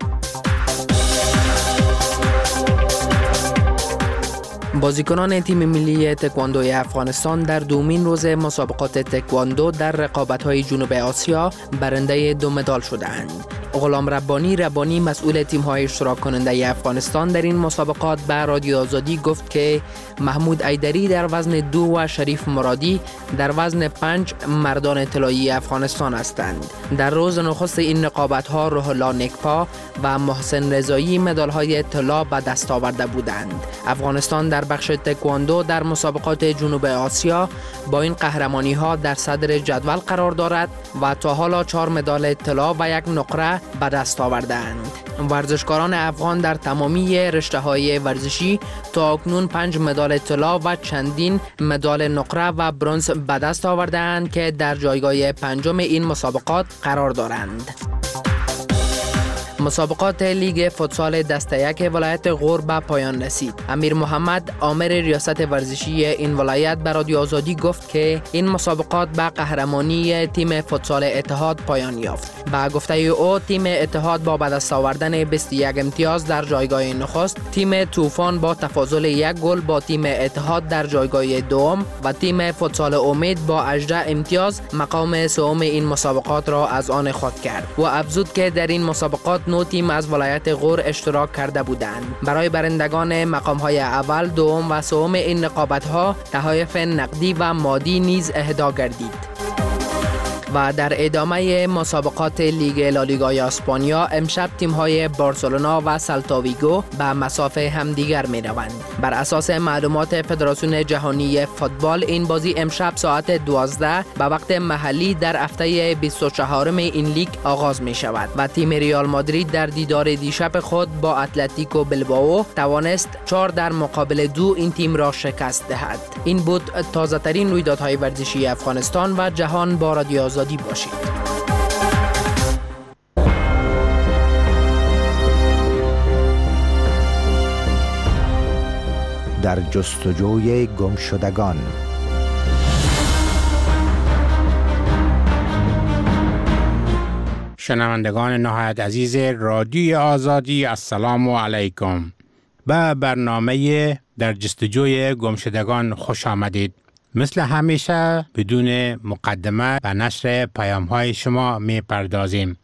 بازیکنان تیم ملی تکواندوی افغانستان در دومین روز مسابقات تکواندو در رقابت‌های جنوب آسیا برنده 2 مدال شدند. غلام ربانی مسئول تیم‌های اشتراک کننده افغانستان در این مسابقات به رادیو آزادی گفت که محمود ایدری در وزن 2 و شریف مرادی در وزن 5 مردان طلایی افغانستان هستند. در روز نخست این رقابت‌ها روح الله نکپا و محسن رضایی مدال‌های طلا به دست آورده بودند. افغانستان در بخش تکواندو در مسابقات جنوب آسیا با این قهرمانی‌ها در صدر جدول قرار دارد و تا حالا 4 مدال طلا و 1 نقره به دست آوردند. ورزشکاران افغان در تمامی رشته‌های ورزشی تا اکنون 5 مدال طلا و چندین مدال نقره و برنز به دست آوردند که در جایگاه 5 این مسابقات قرار دارند. مسابقات لیگ فوتسال دسته 1 ولایت غور به پایان رسید. امیر محمد عامر ریاست ورزشی این ولایت به رادیو آزادی گفت که این مسابقات به قهرمانی تیم فوتسال اتحاد پایان یافت. به گفته او تیم اتحاد با به دست آوردن 21 امتیاز در جایگاه نخست، تیم طوفان با تفاضل 1 گل با تیم اتحاد در جایگاه دوم و تیم فوتسال امید با 18 امتیاز مقام سوم این مسابقات را از آن خود کرد و افزود که در این مسابقات 9 9 تیم از ولایت غور اشتراک کرده بودند. برای برندگان مقام‌های اول، دوم و سوم این رقابت‌ها تحایف نقدی و مادی نیز اهدا گردید. و در ادامه مسابقات لیگ لالیگای اسپانیا امشب تیم‌های بارسلونا و سلتا ویگو به مسافه همدیگر می‌روند. بر اساس معلومات فدراسیون جهانی فوتبال این بازی امشب ساعت 12 به وقت محلی در هفته 24 این لیگ آغاز می‌شود و تیم ریال مادرید در دیدار دیشب خود با اتلتیکو بلبائو توانست 4-2 این تیم را شکست دهد. این بود تازه‌ترین رویدادهای ورزشی افغانستان و جهان. با رادیو آزادی باشید. در جستجوی گمشدگان. شنوندگان نهایت عزیز رادیو آزادی، السلام علیکم. به برنامه در جستجوی گمشدگان خوش آمدید. مثل همیشه بدون مقدمه به نشر پیام‌های شما می پردازیم.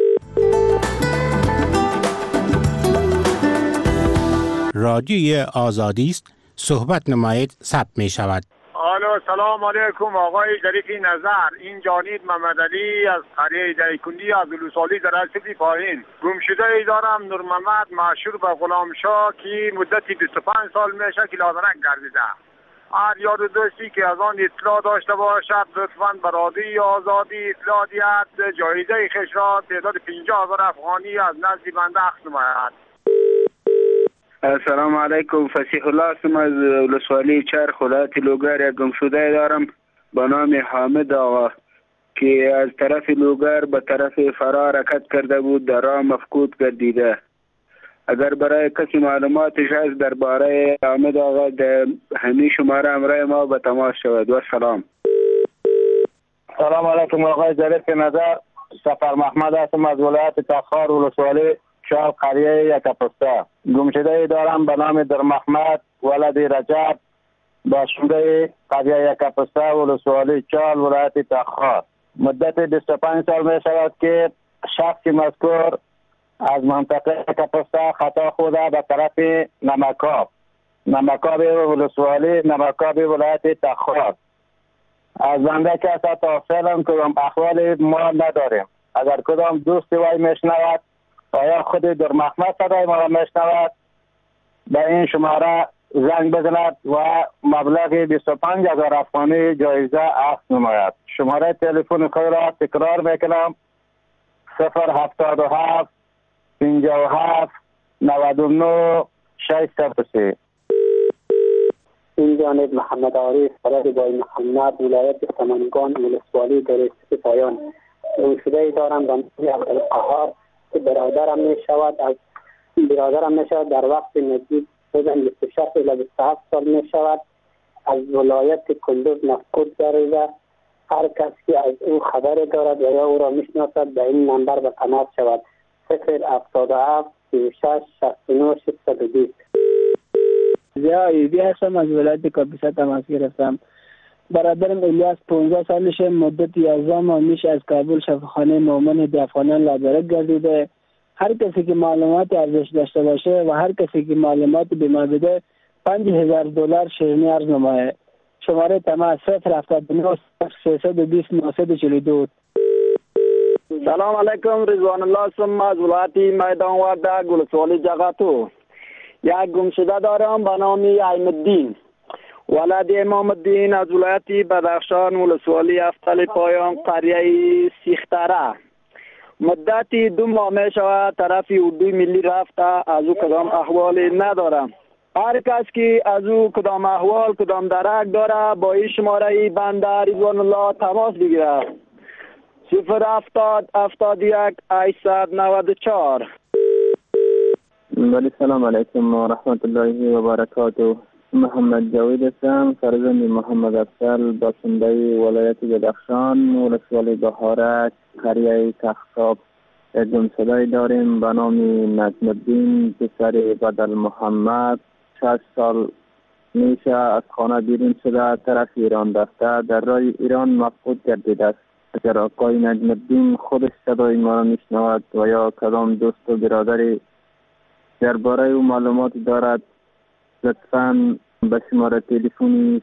رادیوی آزادی است، صحبت نمایید، ثبت می شود. الو، سلام علیکم آقای شریفی نظر. این جانید محمد علی از قریه دیکندی از ولسوالی در اسفی پایین. گمشده ای دارم، نور محمد مشهور به غلام شاه که مدتی 25 سال میشه که لادرک گردیده. هر یار دوستی که از آن اطلاع داشته باشد لطفاً به رادیوی آزادی اطلاع دهد. جایزه خویش را تعداد 50,000 افغانی از نزد بنده اخذ نماید. السلام علیکم. فسیح الله هستم از ولسوالی چرخ ولایت لوگر. یک گمشده دارم به نام حامد آقا که از طرف لوگر به طرف فرا حرکت کرده بود، در راه مفقود گردیده. اگر برای کسی معلوماتش هست درباره حامد آقا در همین شماره همراه ما به تماس شود. و سلام. سلام علیکم آقای ظریف نظر. سفر محمد هستم از ولایت تخار ولسوالی شال قریه یکپسته. گمشده دارم به نام در محمد ولد رجب باشنده قریه یکپسته ولسوالی چال ولایت تخار. مدت 25 سال می شود که شخص مذکور از منطقه یکپسته خطا خوده به طرف نمکاب ولسوالی نمکاب ولایت تخار. از بنده که تا فعلا کدام احوال ما نداریم. اگر کدام دوست وی میشنود و یا خود در محمد صدای ما را میشنود به این شماره زنگ بزند و مبلغ 25,000 افغانی جایزه اخذ نماید. شماره تلفن خود را تکرار میکنم: 077 57 99 603. این جانب محمد عارف فرد بای محمد ولایت سمنگان ولسوالی در استف پایان. گمشده دارم به نام عبدالقهار که برادرم می شود در وقت نزدیک بودن 26 الی 27 سال می شود. از ولایت کندوز مفقود گردیده. هر کس که از او خبر دارد و یا او را میشناسد به این نمبر به تماس شود: 077 36 69 620. زیا ایدی هستم از ولایت کاپیسا تماس گرفتم. برادرم الیاس 15 سالشه، مدت 11 ماه میشه از کابل شفاخانه مومن افغانان لادرک گردیده. هر کسی که معلومات ارزش داشته باشه و هر کسی که معلومات به ما بده $5,000 شیرینی عرض نمایه. شماره تماس 079 320 942. سلام علیکم. رضوان الله هستم از ولایت میدان وردک ولسوالی جغتو. یک گمشده دارم به نام عین الدین ولد امام الدین از ولایت بدخشان ولسوالی افتل پایان قریه سیختره. مدتی 2 ماه می شود طرف اردو ملی رفته، از او کدام احوالی ندارم. هر کس که از او کدام احوال کدام درک داره با این شماره بنده رضوان الله تماس بگیره: 070 71 894. ولی سلام علیکم و رحمت الله و برکاته. محمد جاوید هستم، فرزند محمد افضل، باشنده ولایت بدخشان ولسوالی بهارک قریه تخصاب. یک گمشده داریم به نام نجم الدین پسر بدل محمد. 6 سال میشه از خانه بیرون شده، طرف ایران رفته، در راه ایران مفقود گردیده است. اگر آقای نجم الدین خودش صدای ما را میشنود و یا کدام دوست و برادری درباره او معلوماتی دارد، لطفاً به شماره تلفنی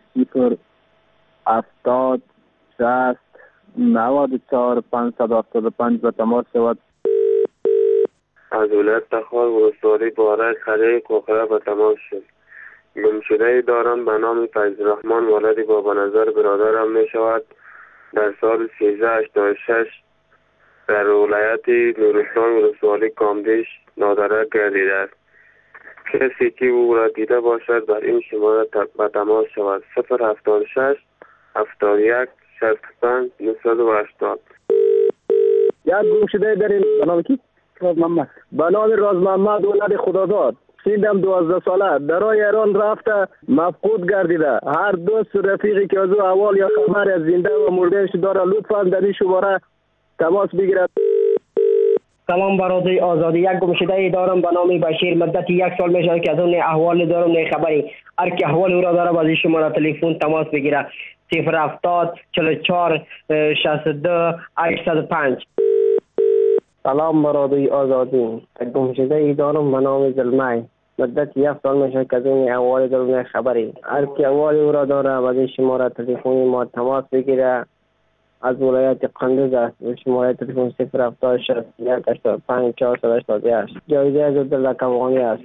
070-60-94-575 به تماس شود. از ولایت تخار ولسوالی باره قریه کوخره به تماس شد. گمشده دارم به نام فیض الرحمن، ولدی با به نظر برادرم می شود. در سال 1386 در ولایت نورستان ولسوالی کامدیش نادرک گردیده است. کسی که او را دیده باشد بر این شماره به تماس شود. 076 71 65 980. یک گمشده داریم به نام کی؟ راز محمد. به نام راز محمد ولد خداداد، سیدم 12 ساله در ایران رفته مفقود گردیده. هر دوست رفیقی که از او احوال یا خبر از زنده و مردهش داره لطفاً در این شماره تماس بگیرد. سلام برادر آزادی. یک گمشده دارم به نام بشیر، مدت 1 سال میشه که از اون احوال دارم، نه خبری. هر کی احوال او را داره با این شماره تلفن تماس بگیره. 070 44 62 805. سلام برادر آزادی. یک گمشده دارم به نام زلمه، مدت 1 سال میشه که از اون احوال دارم، نه خبری. هر کی احوال او را داره با این شماره تلفن ما تماس بگیره. از ولایت قندوز است. شماره تلفن 070 61 85 488. جایزه از عبدالله کمغانی است.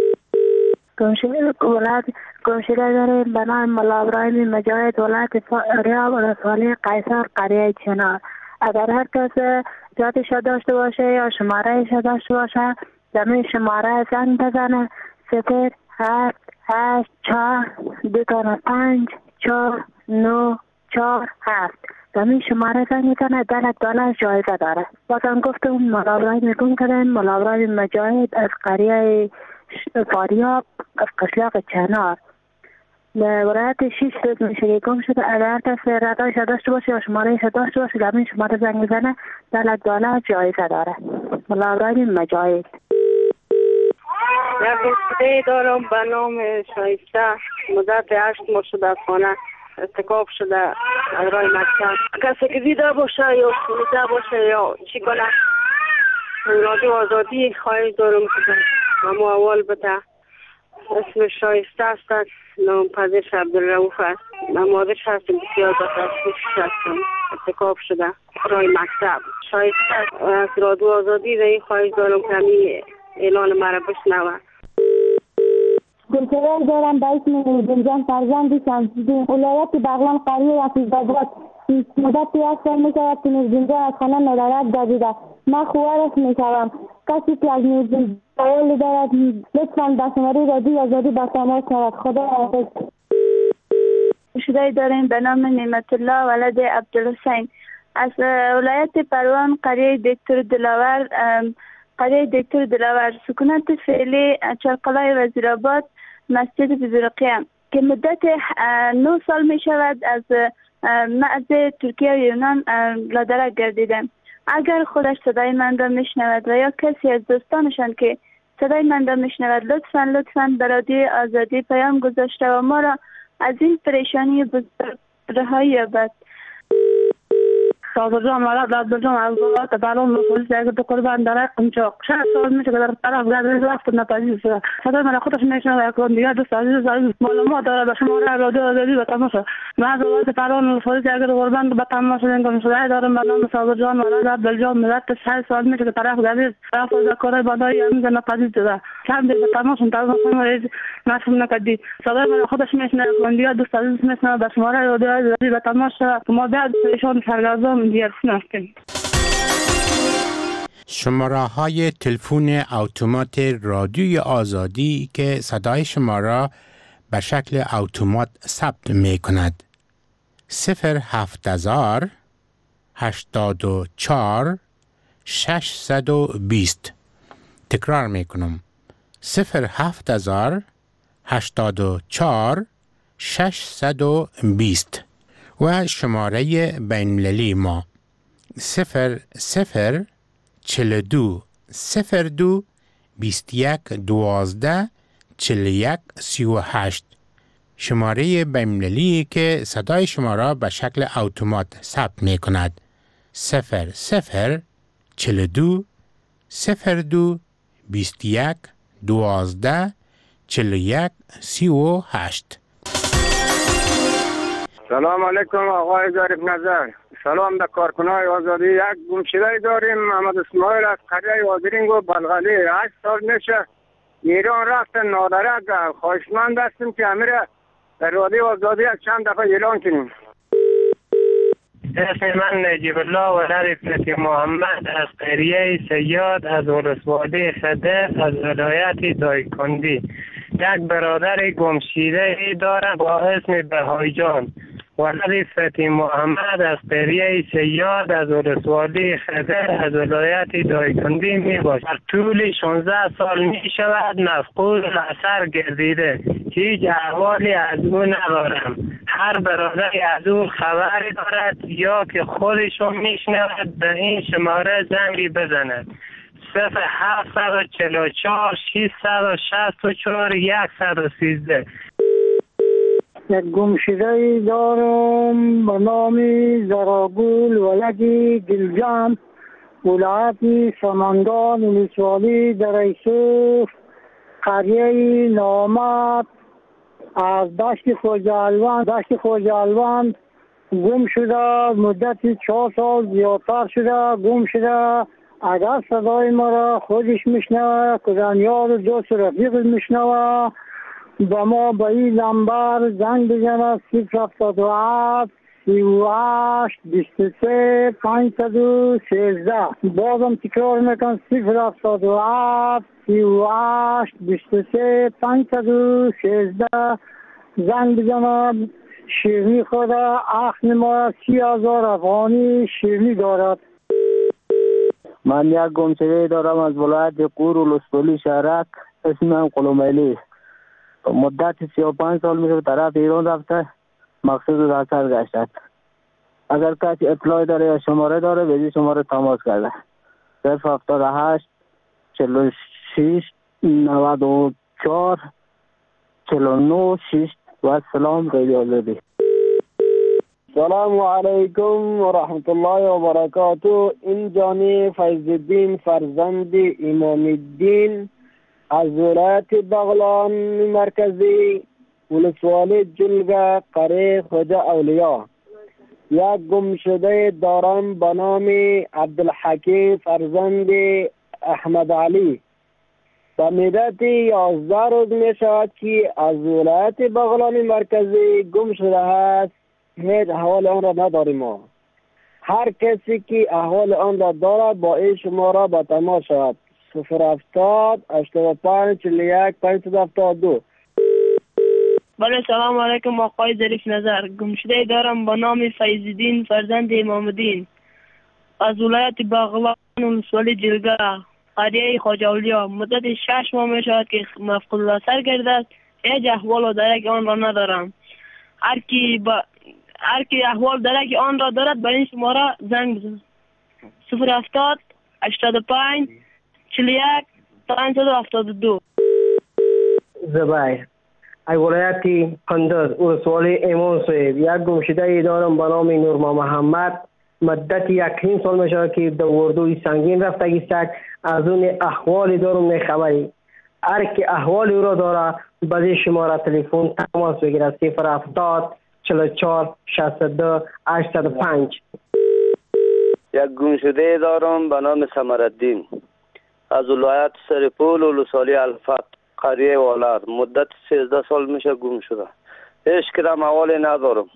گمشده داریم به نام ملا ابراهیم مجاهد، ولایت ریاض ولسوالی قیصر قریه چنار. اگر هر کس جاتش داشته باشه یا شمارهش داشته باشه در این شماره زنگ بزنه. 078-5-4-9-4-7. در این شماره زنگ میزنه. $10 جایزه داره. بازم گفتم ملا ابراهیم گم کردن. ملا ابراهیم مجاهد از قریه فاریاب از قشلاق چنار ولایت 6 روز میشه که گم شده. اگر کسی ردایش داشته باشه یا شمارهش داشته باشه در این شماره زنگ میزنه. $10 جایزه داره. ملا ابراهیم مجاهد. یک گمشده دارم به نام شایسته، مدت 8 ماه شده از خانه ارتکاب شده از راه مکتب. کسی که دیده باشه یا شنیده باشه یا چی کنه رادیو آزادی خواهش دارم که اما اول بده. اسم شایسته است، نام پدرش عبدالرؤوف است. من مادرش هستم، بسیار بسیارش هستم. ارتکاب شده راه مکتب. شایسته از رادیو آزادی در این خواهش دارم که همی اعلان مرا بشنوه. گمشده دارم به اسم نورالدین فرزند شمس‌الدین، ولایت بغلان قریه عفیف‌آباد. مدت 1 سال میشود که نورالدین از خانه نادرک گردیده. من خواهرش میشوم. کسی که از نورالدین سوال دارد لطفاً به شماره رادیو آزادی با تماس شود. خدا حافظ. گمشده داریم به نام نعمت الله ولد عبدالحسین از ولایت پروان قریه دکتر دلاور. قریه دکتر دلاور سکونت فعلی چرقلای وزیرآباد مسجد بزرقیه که مدت 9 سال می شود از مرز ترکیه و یونان لادرک گردیده. اگر خودش صدای من را می شنود و یا کسی از دوستانشان که صدای من را می شنود لطفاً به رادیو آزادی پیام گذاشته و ما را از این پریشانی بزرگ رهایی یابد. سازجان ولد عبدالجان از ولایت بغلان مسئولی اگر تو قربان داره قمچاق 6 سال میشه که در طرف گردش رفت نتایج شده. صدای من خودش میشنوه یک دیگر دوست عزیز معلومات داره به شماره رادیو آزادی به تماس. من از ولایت بغلان مسئولی اگر قربان به تماس شدن که دارم به نام سازجان ولد عبدالجان مدت 6 سال میشه که طرف گردش رفت از کارهای بادایی همیشه نتایج شده. چند به تماس نشون نکردی. صدای من خودش میشنوه دیگر دوست عزیز میشنوه به شماره رادیو آزادی به تماس. ما بعد پریشان سرگردان شماره های تلفن اتومات رادیوی آزادی که صدای شما را به شکل اتومات ثبت می کند. 070 84 620. تکرار می کنم. 070 84 620 و شماره بین‌المللی ما 00 42 02 21 12 41 38. شماره بین‌المللی که صدای شما را به شکل اتومات ثبت می کند. 00 42 02 21 12 41 38. سلام علیکم آقای ظریف نظر. سلام در کارکنای آزادی. یک گمشده داریم محمد اسماعیل از قریه وادرینگ و بلغلی. 8 سال میشه ایران رفتن نادرک. خواهشمند هستیم که امیره در رادیو آزادی از چند دفعه اعلان کنیم. اسم من نجیب الله ولد فتحی محمد از قریه سیاد از ولسوالی خده از ولایت دایکندی. یک برادر گمشده دارم با اسم بهایی جان. ولد فتحی محمد از قریه سیاد از ولسوالی خده از ولایت دایکندی می باشد. در طول 16 سال می شود مفقود اثر گردیده. هیچ احوالی از او ندارم. هر برادری از او خبری دارد یا که خودشون میشنود به این شماره زنگی بزند. 0744 664 113. یک گمشده دارم به نام زراگول ولدی گلجان ولایت سمنگان ولسوالی در یوسف قریه نامت از دشت خوجالوان گم شده. مدت 4 سال زیادتر شده گم شده. اگر صدای ما را خودش میشنوه کدانیار دوست رفیق میشنوه با ما به این نمبر زنگ بزنه 077 38 23 513. بازم تکرار میکنم 077 38 23 513. زنگ بزنه. شیرنی خود اخ ما 30,000 افغانی شیرنی دارد. من یک گمشده دارم از ولایت قور ولسوالی شهرک. اسمم قلومیلی. مدت 35 سال میشه طرف ایران رفته مقصود را سر گشتد. اگر کسی اطلاع داره یا شماره داره به این شماره تماس کرده 078 46 94 49 6. و سلام رادیو آزادی. سلام علیکم و رحمت الله و برکاته. این جانی فیض الدین فرزند امام الدین از ولایت بغلان مرکزی ولسوالی جلگه قریه خواجه اولیا. یک گمشده دارم به نام عبدالحکیم فرزند احمد علی. به مدت 11 روز می شود که از ولایت بغلان مرکزی گم شده است. هیچ احوال آن را نداریم ما. هر کسی که احوال آن را دارد با این شماره به تماس شود 070 85 41 572. بله سلام علیکم آقای ظریف نظر. گمشده دارم با نام فیض الدین فرزند امام الدین از ولایت بغلان ولسوالی جلگه قریه خواجه اولیا. مدت 6 ماه می شود که مفقود الاثر کرده است. هیچ احوال و درک آن را ندارم. هر کی احوال درک آن را دارد به این شماره زنگ بزنید 070 85 41 572. زبیر ای ولایت قندز ولسوالی امام صاحب. یک گمشده دارم به نام نورما محمد. مدت 1 سال می شود که در اردوی سنگین رفته است. از اون احوال دارم نه خبری. هر کی احوال او را داره به شماره تلفن تماس بگیرد 070 44 62 805. یک گمشده دارم به نام سمرالدین از ولایت سرپول ولسوالی الفت قریه والار. مدت 13 سال میشه گم شده. هیچ کدام احوالی ندارم.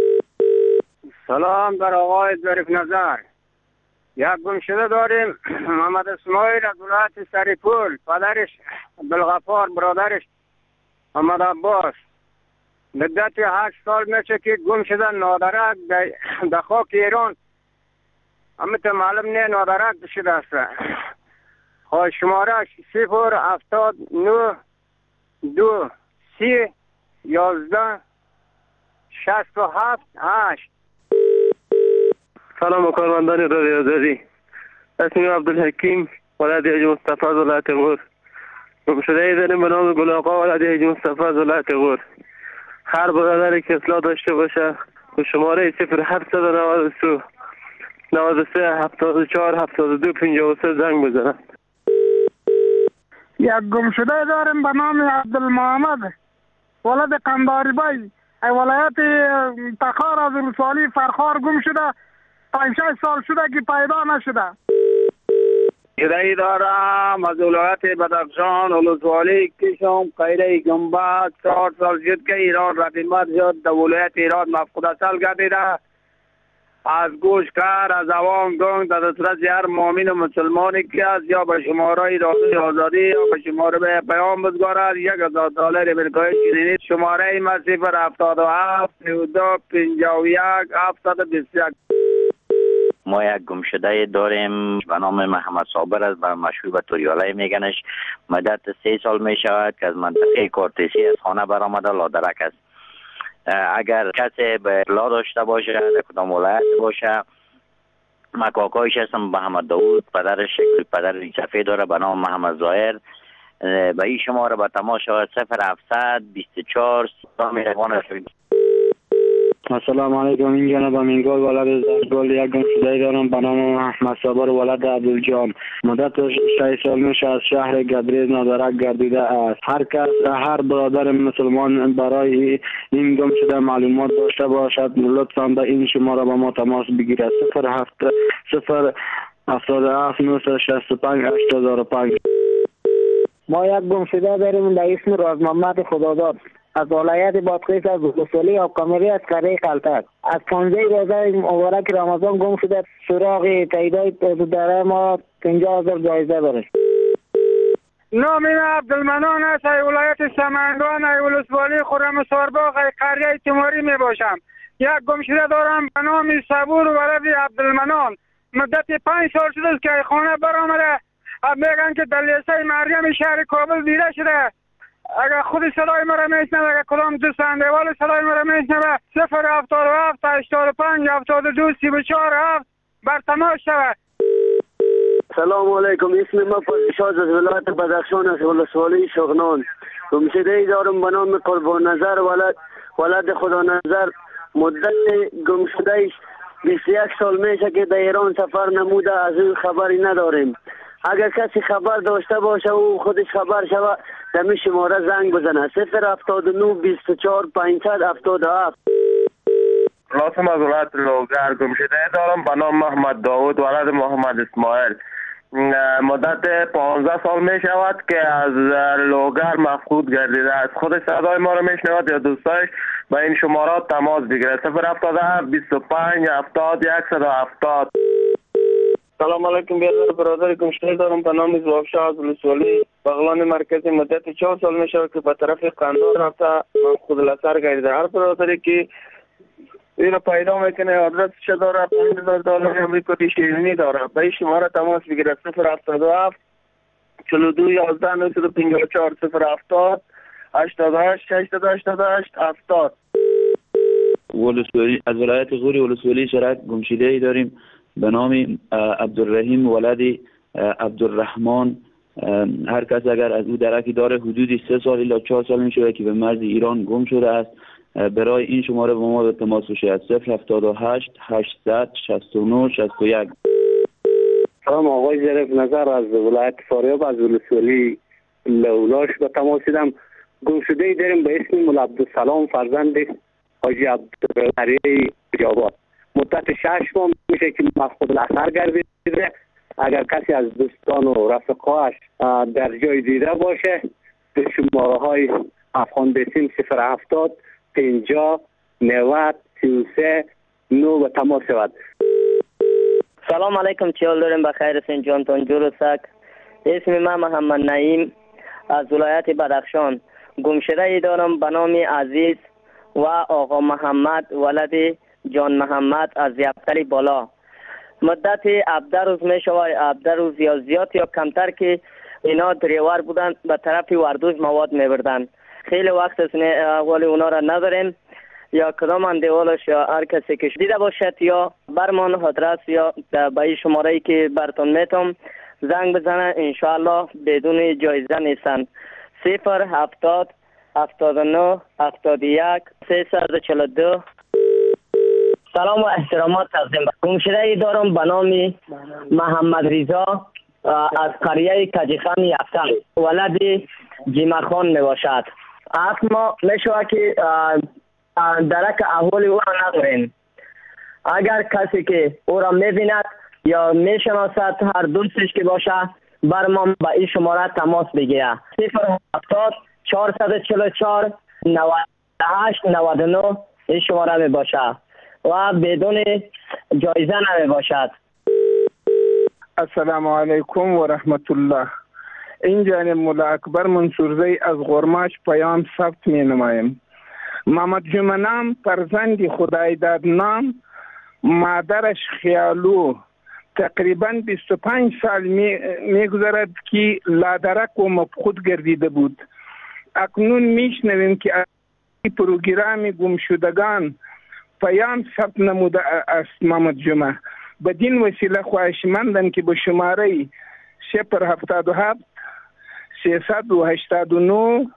سلام بر آقای ظریف نظر. یک گمشده داریم محمد اسماعیل از ولایت سرپول. پدرش بلغفار برادرش محمد عباس. مدت 8 سال میشه که گم شدن نادرک در خاک ایران. همه تا معلوم نه نادرک شده است. خواهش شماره 079 2 30 11 67 8. سلام کارمندان رادیو آزادی. اسمم عبدالحکیم ولد حاجی مصطفی از ولایت غور. گمشده داریم به نام گل آقا ولد حاجی مصطفی از ولایت غور. هر برادری که اطلاع داشته باشه به شماره 0792 93 74 72 53 زنگ بزنم. یک گمشده داریم به نام عبدالمحمد ولد قنداری بای ولایت تخار از ولسوالی فرخار گم شده. 5-6 سال شده که پیدا نشده. گمشده دارم از ولایت بدخشان ولسوالی کشم قیره گنبد 4 سال شد که ایران رقیمت شد. در ولایت ایران مفقود اصل گردیده. از گوشکر از عوام گنگ در دسترس هر مؤمن و مسلمانی که است یا به شماره رادیوی آزادی یا به شماره به پیام بزگارد $1000 امریکایی چینی. شماره ما 077 92 51 721. ما یک گمشده داریم به نام محمد صابر است، مشهور به توریاله میگنش. مدت 3 سال می شود که از منطقه کارتسی از خانه برآمده لادرک است. اگر کسی به اطلاع داشته باشه در کدام ولایت باشه، مکاکایش هستم محمد داود، پدرش پدر ریچفه داره به نام محمد ظاهر. به این شماره به تماس شود 0700 24 میروان شوید. السلام علیکم. این جناب امینگل ولد زرگل یک گمشده دارم به نام احمد صابر ولد عبدالجان. مدت 6 سال میشه از شهر گدریز نادرک گردیده است. هر کس هر برادر مسلمان برای این گمشده معلومات داشته باشد لطفا به این شماره با ما تماس بگیرد. 077 965 8005. ما یک گمشده داریم در اسم راز محمد خداداد از ولایت بادغیس از ولسوالی آبکامری از قریه خلطک. از 15 روزه مبارک رمضان گم شده. سراغ تعداد داره ما 50,000 جایزه داره. نام این عبدالمنان است. ولایت سمنگان ولسوالی خرم سارباغ قریه تیماری می باشم. یک گمشده دارم به نام صبور ولد عبدالمنان. مدت 5 سال شده است که خانه برآمده. میگن که در لیسه مریم شهر کابل دیده شده. اگر خود صدای مرا میشنوه، اگر کدام دوست اندوال صدای مرا میشنوه 077 85 72 34 7 بر تماس شود. سلام علیکم. اسم ما فرشاد از ولایت بدخشان از ولسوالی شغنان. گمشده ای دارم به نام قربان نظر ولد خدا نظر. مدت گمشده 21 سال میشه که در ایران سفر نموده. از این خبری نداریم. اگر کسی خبر داشته باشه و خودش خبر شود در می شماره زنگ بزنه 079 24 577. لازم از ولایت لوگر گمشده دارم به نام محمد داود ولد محمد اسماعیل. مدت 15 سال می شود که از لوگر مفقود گردیده است. خودش صدای ما رو می شنود یا دوستایش به این شمارات تماس بگیره 077 25 70 170. سلام علیکم. برادر گمشده دارم به نام زوافشاه از ولسوالی بغلان مرکزی. مدت 4 سال می شود که به طرف قندار رفته مفقود الاثر گردیده. هر برادری که این را پیدا میکنه آدرسش داره $5,000 امریکایی شیرینی داره به این شماره تماس بگیره 077 42 11 954 070 88 88 70. ولسوالی از ولایت غوری ولسوالی شرک گمشده ای داریم به نام عبدالرحیم ولد عبدالرحمن. هر کس اگر از او درکی داره حدود 3 سال الی 4 سال میشه که به مرز ایران گم شده است. برای این شماره با ما به تماس باشید 078 800 69 61. سلام آقای ظریف نظر از ولایت فاریاب از ولسوالی لولاش به تماس دیدم. گمشده ای داریم به اسم مولا عبدالسلام فرزند حاجی عبدالقری جواد. مدت 6 ماه میشه که مفقود الاثر گردیده. اگر کسی از دوستان و رفقاش در جای دیده باشه به شماره های افغان بسیم 070 50 90 33 9 به تماس شود. سلام علیکم. چیال داریم بخیر هستین جان تانجور و سک. اسم من محمد نعیم از ولایت بدخشان. گمشده ای دارم به نام عزیز و آقا محمد ولد جان محمد از یفتلی بالا. مدت 17 روز می شود. 17 روز یا زیاد یا کمتر که اینا دریور بودن به طرف وردوز مواد می بردن. خیلی وقت از احوال اونا را نداریم. یا کدام اندیوالش یا هر کسی که دیده باشد یا برمان آدرس یا به این شماره ای که براتون میتم زنگ بزنه انشاءالله بدون جایزه نیستن. 070 79 71 342. سلام و احترامات تقدیم. گمشده دارم به نام محمد رضا از قریه کجیخان یفتن، ولد جیمخان می باشد. اما می شود که درک احوال او را نداریم. اگر کسی که او را می بیند یا می شناسد هر دوستش که باشه بر ما به این شماره تماس بگیره. 070 444 98 99 این شماره می باشه و بدون جایزه نمی باشد. السلام علیکم و رحمت الله. این جانب مولا اکبر منصورزی از غرماش پیام ثبت می نمایم. محمد جمعه نام فرزند خدای داد نام، مادرش خیالو تقریبا 25 سال می گذرد که لادرک و مفقود گردیده بود. اکنون میشنویم که از پروگرام گمشدگان پیام ثبت نموده است. محمد جمعه بدین وسیله خواهشمندم که به شماره 077 389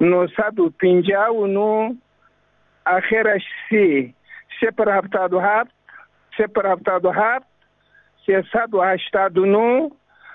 959 آخرش 3 077 389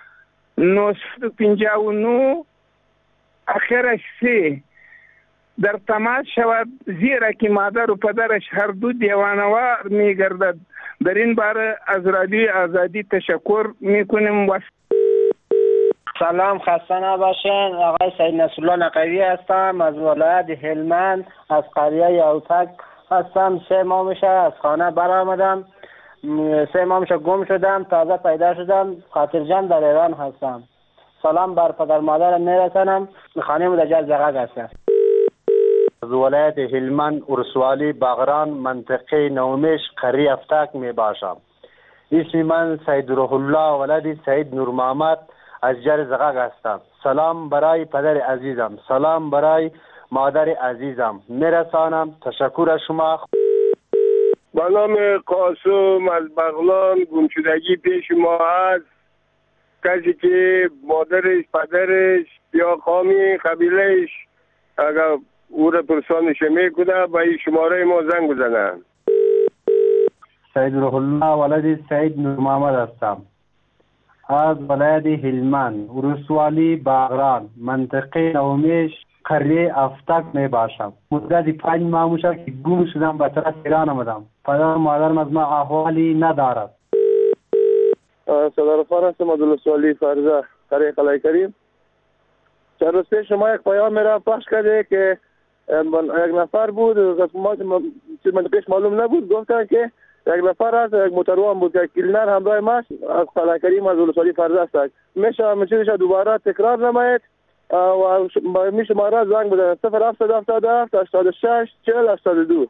959 آخرش 3 در تماس شود، زیرا که مادر و پدرش هر دو دیوانوار می گردد. در این باره از رادیوی آزادی تشکر می کنیم. سلام، خسته نباشین. آقای سید نصرالله نقوی هستم از ولایت هلمند، از قریه یوتک هستم. 3 ماه میشه از خانه برآمدم، 3 ماه میشه گم شدم، تازه پیدا شدم. خاطرجان در ایران هستم. سلام بر پدر مادرم میرسانم. خانه مدجل زغگ هستم. از ولایت هلمند ارسوالی باغران منطقه نومیش قریه افتک می باشم. اسم من سید روح الله ولد سید نور محمد از جر زغگ هستم. سلام برای پدر عزیزم، سلام برای مادر عزیزم میرسانم. تشکر از شما. با نام قاسم از بغلان. گمشدگی پیش ما هست. کسی که مادرش، پدرش یا قومی قبیلهش اگر او را پرسانش میکنه با این شماره ما زنگ بزنن. سید روح الله ولد سید نور محمد هستم از ولایت هلمند ارسوالی باغران منطقه نومیش قریه افتک می باشم. مدت 5 ماه میشه که گم شدم، به طرف ایران آمدم. پدر و مادرم از ما احوالی ندارد. صدرفان هستم از ارسوالی فرزه قریه قلعه کریم. چند روز پیش شما یک پیام میرا پخش کرده که یک نفر بود، منطقهش معلوم نبود، گفتن که یک نفر هست، یک موتروان بود که کلینر همراه ماست از قلعه کریم از ولسوالی فرزه است. میشه چیزش دوباره تکرار نماید و میشه ما را زنگ بزنید 0777 86 40 82.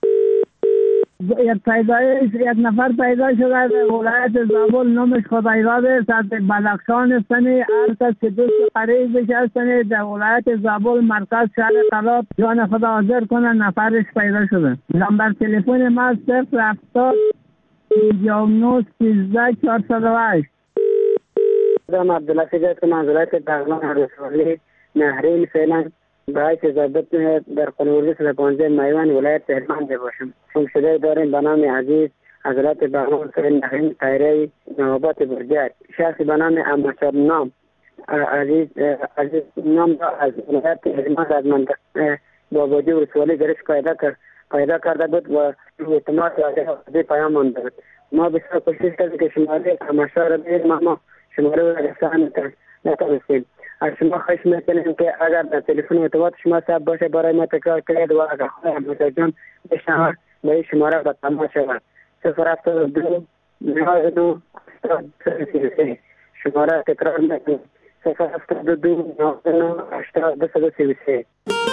یک نفر پیدا شده از ولایت زابل، نامش خدایراد است، از بدخشان استن. هر کس که دوست قریبش هستن در ولایت زابل مرکز شهر قلات جان خدا حاضر کنه، نفرش پیدا شده. نمبر تلفن ما 070 59 13 408. من عبدالحفیظ هستم از ولایت بغلان ارسوالی نهرین. فعلا برای ضبط در قانون 15 میوان ولایت هلمند باشم. گمشده داریم به نام عزیز از ولایت بغلان نهرین دایره نوبات برجک. شخصی به نام امشب نام عزیز نام از ولایت هلمند از منطقه باباجی ارسوالی درش پیدا کرده بود و اعتماد از پیام مانده بود. ما بسیار کوشش کردیم که شماره تماشا را بگیریم، اما شماره را رسان نتوانستیم. از شما خواهش میکنیم که اگر در تلفن ارتباط شما ثبت باشه برای ما تکرار کنید و اگر خواهی همسایتان بشنوند به این شماره به تماس شود. 072 99 83. شماره تکرار میکنیم 072 99 83.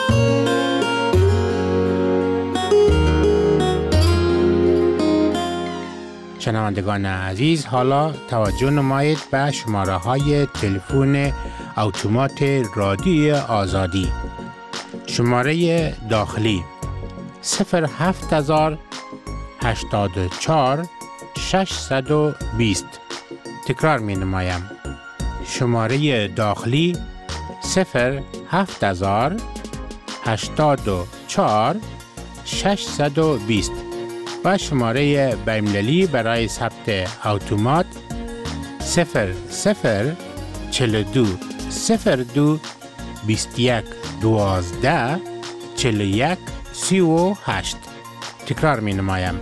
شنوندگان عزیز، حالا توجه نمایید به شماره های تلفن اتومات رادیوی آزادی. شماره داخلی 07000 84 620. تکرار می نمایم. شماره داخلی 07000 84 620. و شماره بین‌المللی برای ثبت اتومات 0042 02 21 12 41 38. تکرار می نمایم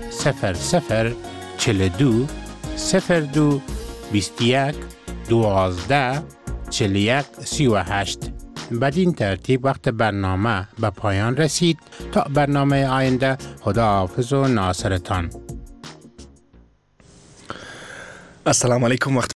0042 02 21 12 41 38. بدین ترتیب وقت برنامه به پایان رسید. تا برنامه آینده، خداحافظ و ناصرتان. السلام علیکم. وقت